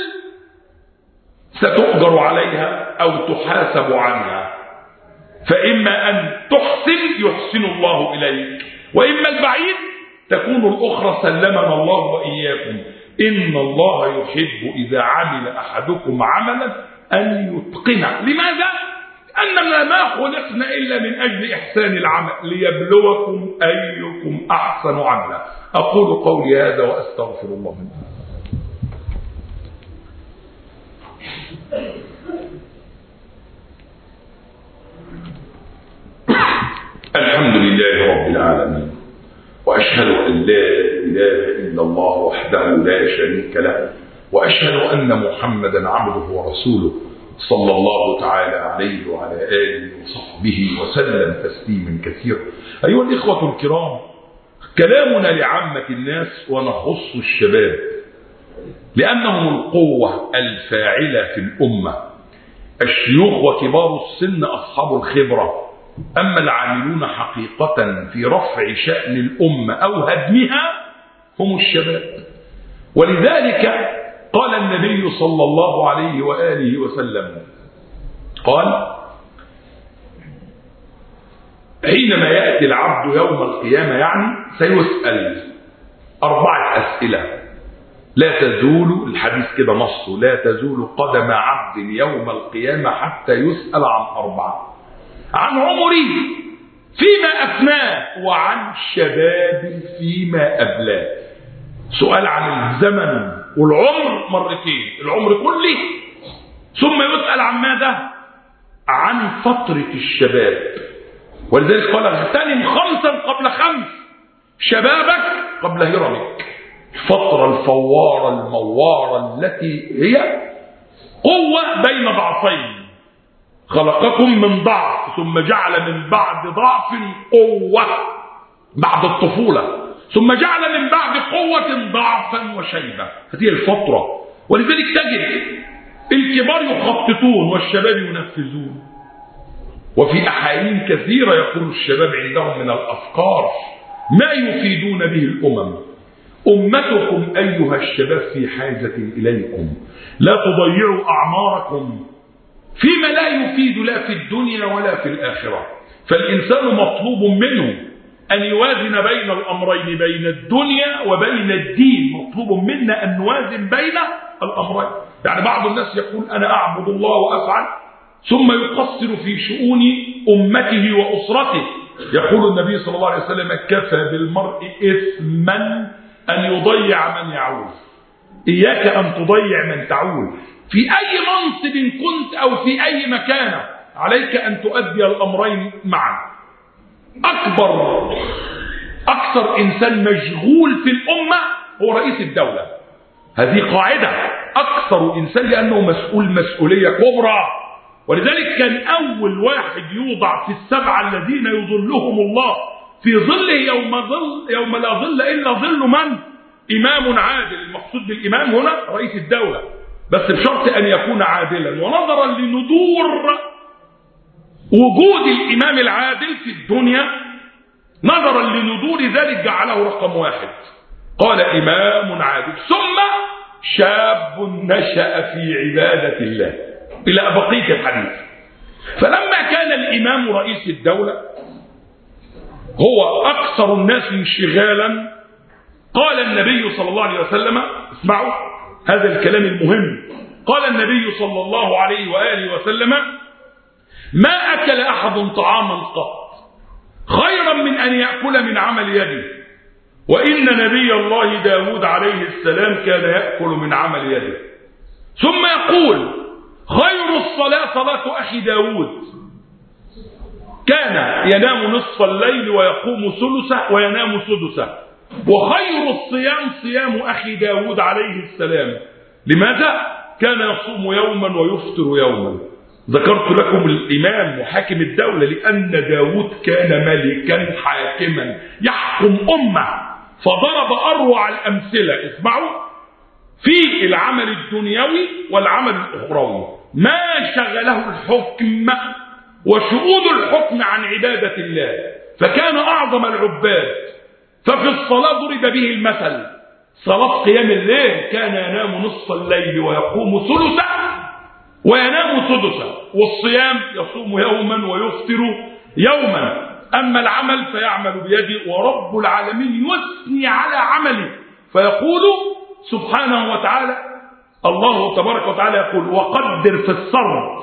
ستؤجر عليها أو تحاسب عنها. فإما أن تحسن يحسن الله إليك، وإما البعيد تكون الأخرى سلمنا الله وإياكم. إن الله يحب إذا عمل أحدكم عملا أن يتقنه. لماذا؟ أننا ما خلقنا إلا من أجل إحسان العمل ليبلوكم أيكم أحسن عملا. أقول قولي هذا وأستغفر الله منه. الحمد لله رب العالمين، وأشهد أن لا إله إلا الله وحده لا شريك له، وأشهد أن محمدا عبده ورسوله صلى الله تعالى عليه وعلى آله وصحبه وسلم تسليما كثيرا. أيها الإخوة الكرام، كلامنا لعامة الناس ونخص الشباب لأنهم القوة الفاعلة في الأمة، الشيوخ وكبار السن أصحاب الخبرة، أما العاملون حقيقة في رفع شأن الأمة أو هدمها هم الشباب. ولذلك قال النبي صلى الله عليه وآله وسلم، قال حينما يأتي العبد يوم القيامة يعني سيسأل أربعة أسئلة لا تزول، الحديث كده نصه، لا تزول قدم عبد يوم القيامة حتى يسأل عن أربعة: عن عمري فيما أفناه، وعن شبابي فيما أبلاه. سؤال عن الزمن والعمر مرتين، العمر كله، ثم يسأل عن ماذا؟ عن فترة الشباب. ولذلك قال اغتنم خمسا قبل خمس، شبابك قبل هرمك. الفترة الفوارة الموارة التي هي قوة بين ضعفين، خلقكم من ضعف ثم جعل من بعد ضعف قوة بعد الطفولة، ثم جعل من بعد قوة ضعفا وشيبة. هذه الفترة، ولذلك تجد الكبار يخططون والشباب ينفذون. وفي أحايين كثيرة يقول الشباب عندهم من الأفكار ما يفيدون به الأمم. أمتكم أيها الشباب في حاجة إليكم، لا تضيعوا أعماركم فيما لا يفيد لا في الدنيا ولا في الآخرة. فالإنسان مطلوب منه أن يوازن بين الأمرين، بين الدنيا وبين الدين. مطلوب منا أن نوازن بين الأمرين. يعني بعض الناس يقول أنا أعبد الله وأفعل، ثم يقصر في شؤون أمته وأسرته. يقول النبي صلى الله عليه وسلم كفى بالمرء إثما أن يضيع من يعول. إياك أن تضيع من تعول في أي منصب كنت أو في أي مكان، عليك أن تؤدي الأمرين معا. أكبر أكثر إنسان مشغول في الأمة هو رئيس الدولة. هذه قاعدة، أكثر إنسان لأنه مسؤول مسؤولية كبرى. ولذلك كان أول واحد يوضع في السبعة الذين يظلهم الله في ظله يوم, ظل يوم لا ظل إلا ظل من؟ إمام عادل. المقصود بالإمام هنا رئيس الدولة، بس بشرط أن يكون عادلا. ونظرا لندور وجود الإمام العادل في الدنيا، نظرا لندور ذلك جعله رقم واحد، قال إمام عادل، ثم شاب نشأ في عبادة الله، إلى بقية الحديث. فلما كان الإمام رئيس الدولة هو أكثر الناس انشغالا، قال النبي صلى الله عليه وسلم، اسمعوا هذا الكلام المهم، قال النبي صلى الله عليه وآله وسلم ما أكل أحد طعاما قط خيرا من أن يأكل من عمل يده، وإن نبي الله داود عليه السلام كان يأكل من عمل يده. ثم يقول خير الصلاة صلاة أخي داود، كان ينام نصف الليل ويقوم ثلثه وينام سدسه. وخير الصيام صيام أخي داود عليه السلام. لماذا؟ كان يصوم يوما ويفطر يوما. ذكرت لكم الإمام وحاكم الدولة لأن داود كان ملكا حاكما يحكم أمة، فضرب أروع الأمثلة. اسمعوا في العمل الدنيوي والعمل الأخروي ما شغله الحكم وشؤون الحكم عن عبادة الله، فكان أعظم العباد. ففي الصلاة ضرب به المثل، صلاة قيام الليل كان ينام نصف الليل ويقوم ثلثه وينام سدسه، والصيام يصوم يوما ويفطر يوما. أما العمل فيعمل بيده، ورب العالمين يثني على عمله فيقول سبحانه وتعالى، الله تبارك وتعالى يقول وقدر في السرد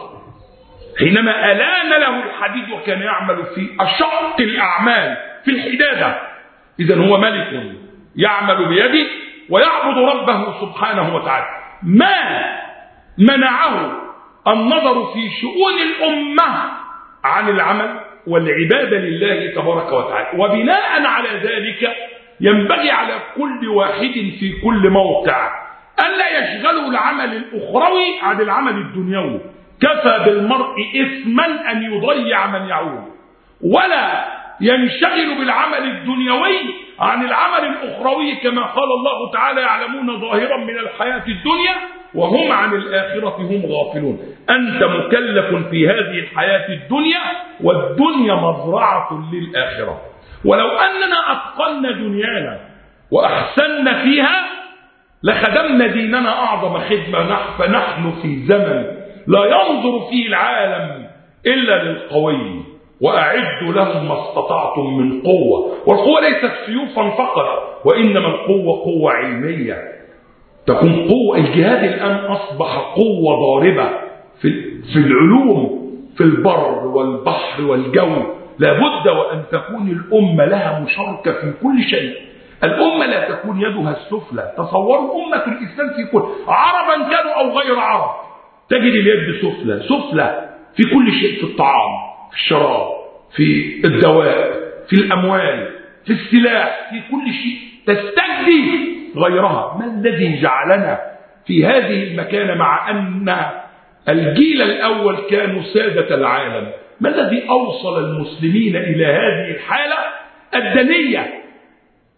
حينما ألان له الحديد وكان يعمل في أشق الأعمال في الحدادة. إذن هو ملك يعمل بيده ويعبد ربه سبحانه وتعالى. ما منعه النظر في شؤون الأمة عن العمل والعبادة لله تبارك وتعالى. وبناء على ذلك ينبغي على كل واحد في كل موقع ألا يشغلوا العمل الأخروي عن العمل الدنيوي. كفى بالمرء إثما أن يضيع من يعول، ولا ينشغل بالعمل الدنيوي عن العمل الأخروي، كما قال الله تعالى يعلمون ظاهرا من الحياة الدنيا وهم عن الآخرة هم غافلون. أنت مكلف في هذه الحياة الدنيا، والدنيا مزرعة للآخرة. ولو أننا أتقنا دنيانا وأحسننا فيها لخدمنا ديننا أعظم خدمة. فنحن في زمن لا ينظر فيه العالم إلا للقوي، وأعدوا لهم ما استطعتم من قوة. والقوة ليست سيوفا فقط، وإنما القوة قوة علمية تكون قوة. الجهاد الآن أصبح قوة ضاربة في في العلوم، في البر والبحر والجو. لابد وأن تكون الأمة لها مشاركة في كل شيء. الأمة لا تكون يدها السفلى. تصوروا أمة الإسلام في كل، عربا كانوا أو غير عرب، تجد اليد سفلى سفلى في كل شيء، في الطعام، في الشراب، في الدواء، في الأموال، في السلاح، في كل شيء تستجدي غيرها. ما الذي جعلنا في هذه المكانة مع أن الجيل الأول كانوا سادة العالم؟ ما الذي أوصل المسلمين إلى هذه الحالة الدنية؟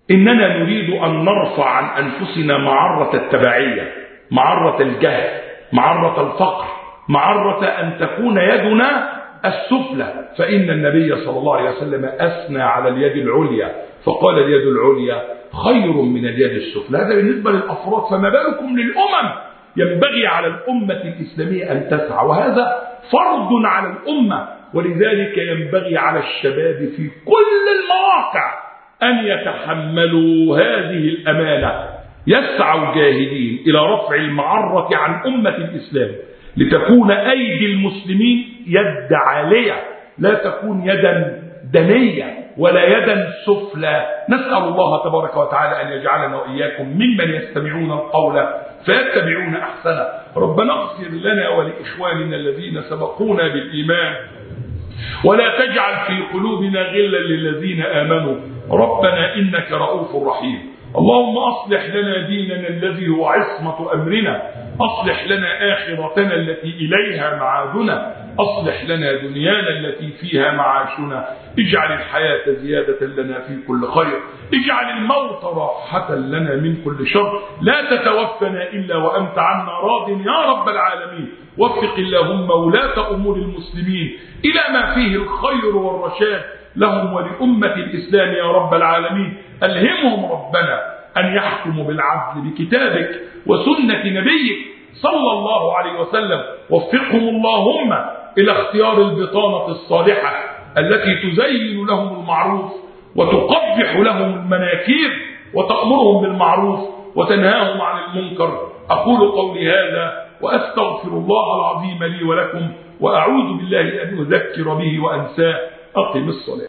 إننا نريد أن نرفع عن أنفسنا معرة التبعية، معرة الجهل، معرة الفقر، معرة أن تكون يدنا السفلى. فإن النبي صلى الله عليه وسلم أثنى على اليد العليا فقال اليد العليا خير من اليد السفلى. هذا بالنسبة للأفراد، فما بالكم للأمم؟ ينبغي على الأمة الإسلامية أن تسعى، وهذا فرض على الأمة. ولذلك ينبغي على الشباب في كل المواقع أن يتحملوا هذه الأمانة، يسعوا جاهدين إلى رفع المعرة عن أمة الإسلام، لتكون أيدي المسلمين يد عالية، لا تكون يدا دنية ولا يدا سفلى. نسأل الله تبارك وتعالى أن يجعلنا وإياكم ممن يستمعون القول فيتبعون أحسنه. ربنا اغفر لنا ولإخواننا الذين سبقونا بالإيمان، ولا تجعل في قلوبنا غلا للذين آمنوا، ربنا إنك رؤوف رحيم. اللهم أصلح لنا ديننا الذي هو عصمة أمرنا، أصلح لنا آخرتنا التي إليها معادنا، أصلح لنا دنيانا التي فيها معاشنا، اجعل الحياة زيادة لنا في كل خير، اجعل الموت راحة لنا من كل شر، لا تتوفنا إلا وأنت عنا راض يا رب العالمين. وفق اللهم ولاة أمور المسلمين إلى ما فيه الخير والرشاد لهم ولأمة الإسلام يا رب العالمين. ألهمهم ربنا أن يحكموا بالعدل بكتابك وسنة نبيك صلى الله عليه وسلم. وفقهم اللهم إلى اختيار البطانة الصالحة التي تزين لهم المعروف وتقبح لهم المناكير وتأمرهم بالمعروف وتنهاهم عن المنكر. أقول قولي هذا وأستغفر الله العظيم لي ولكم، وأعوذ بالله أن أذكر به وأنساه. أقم الصلاة.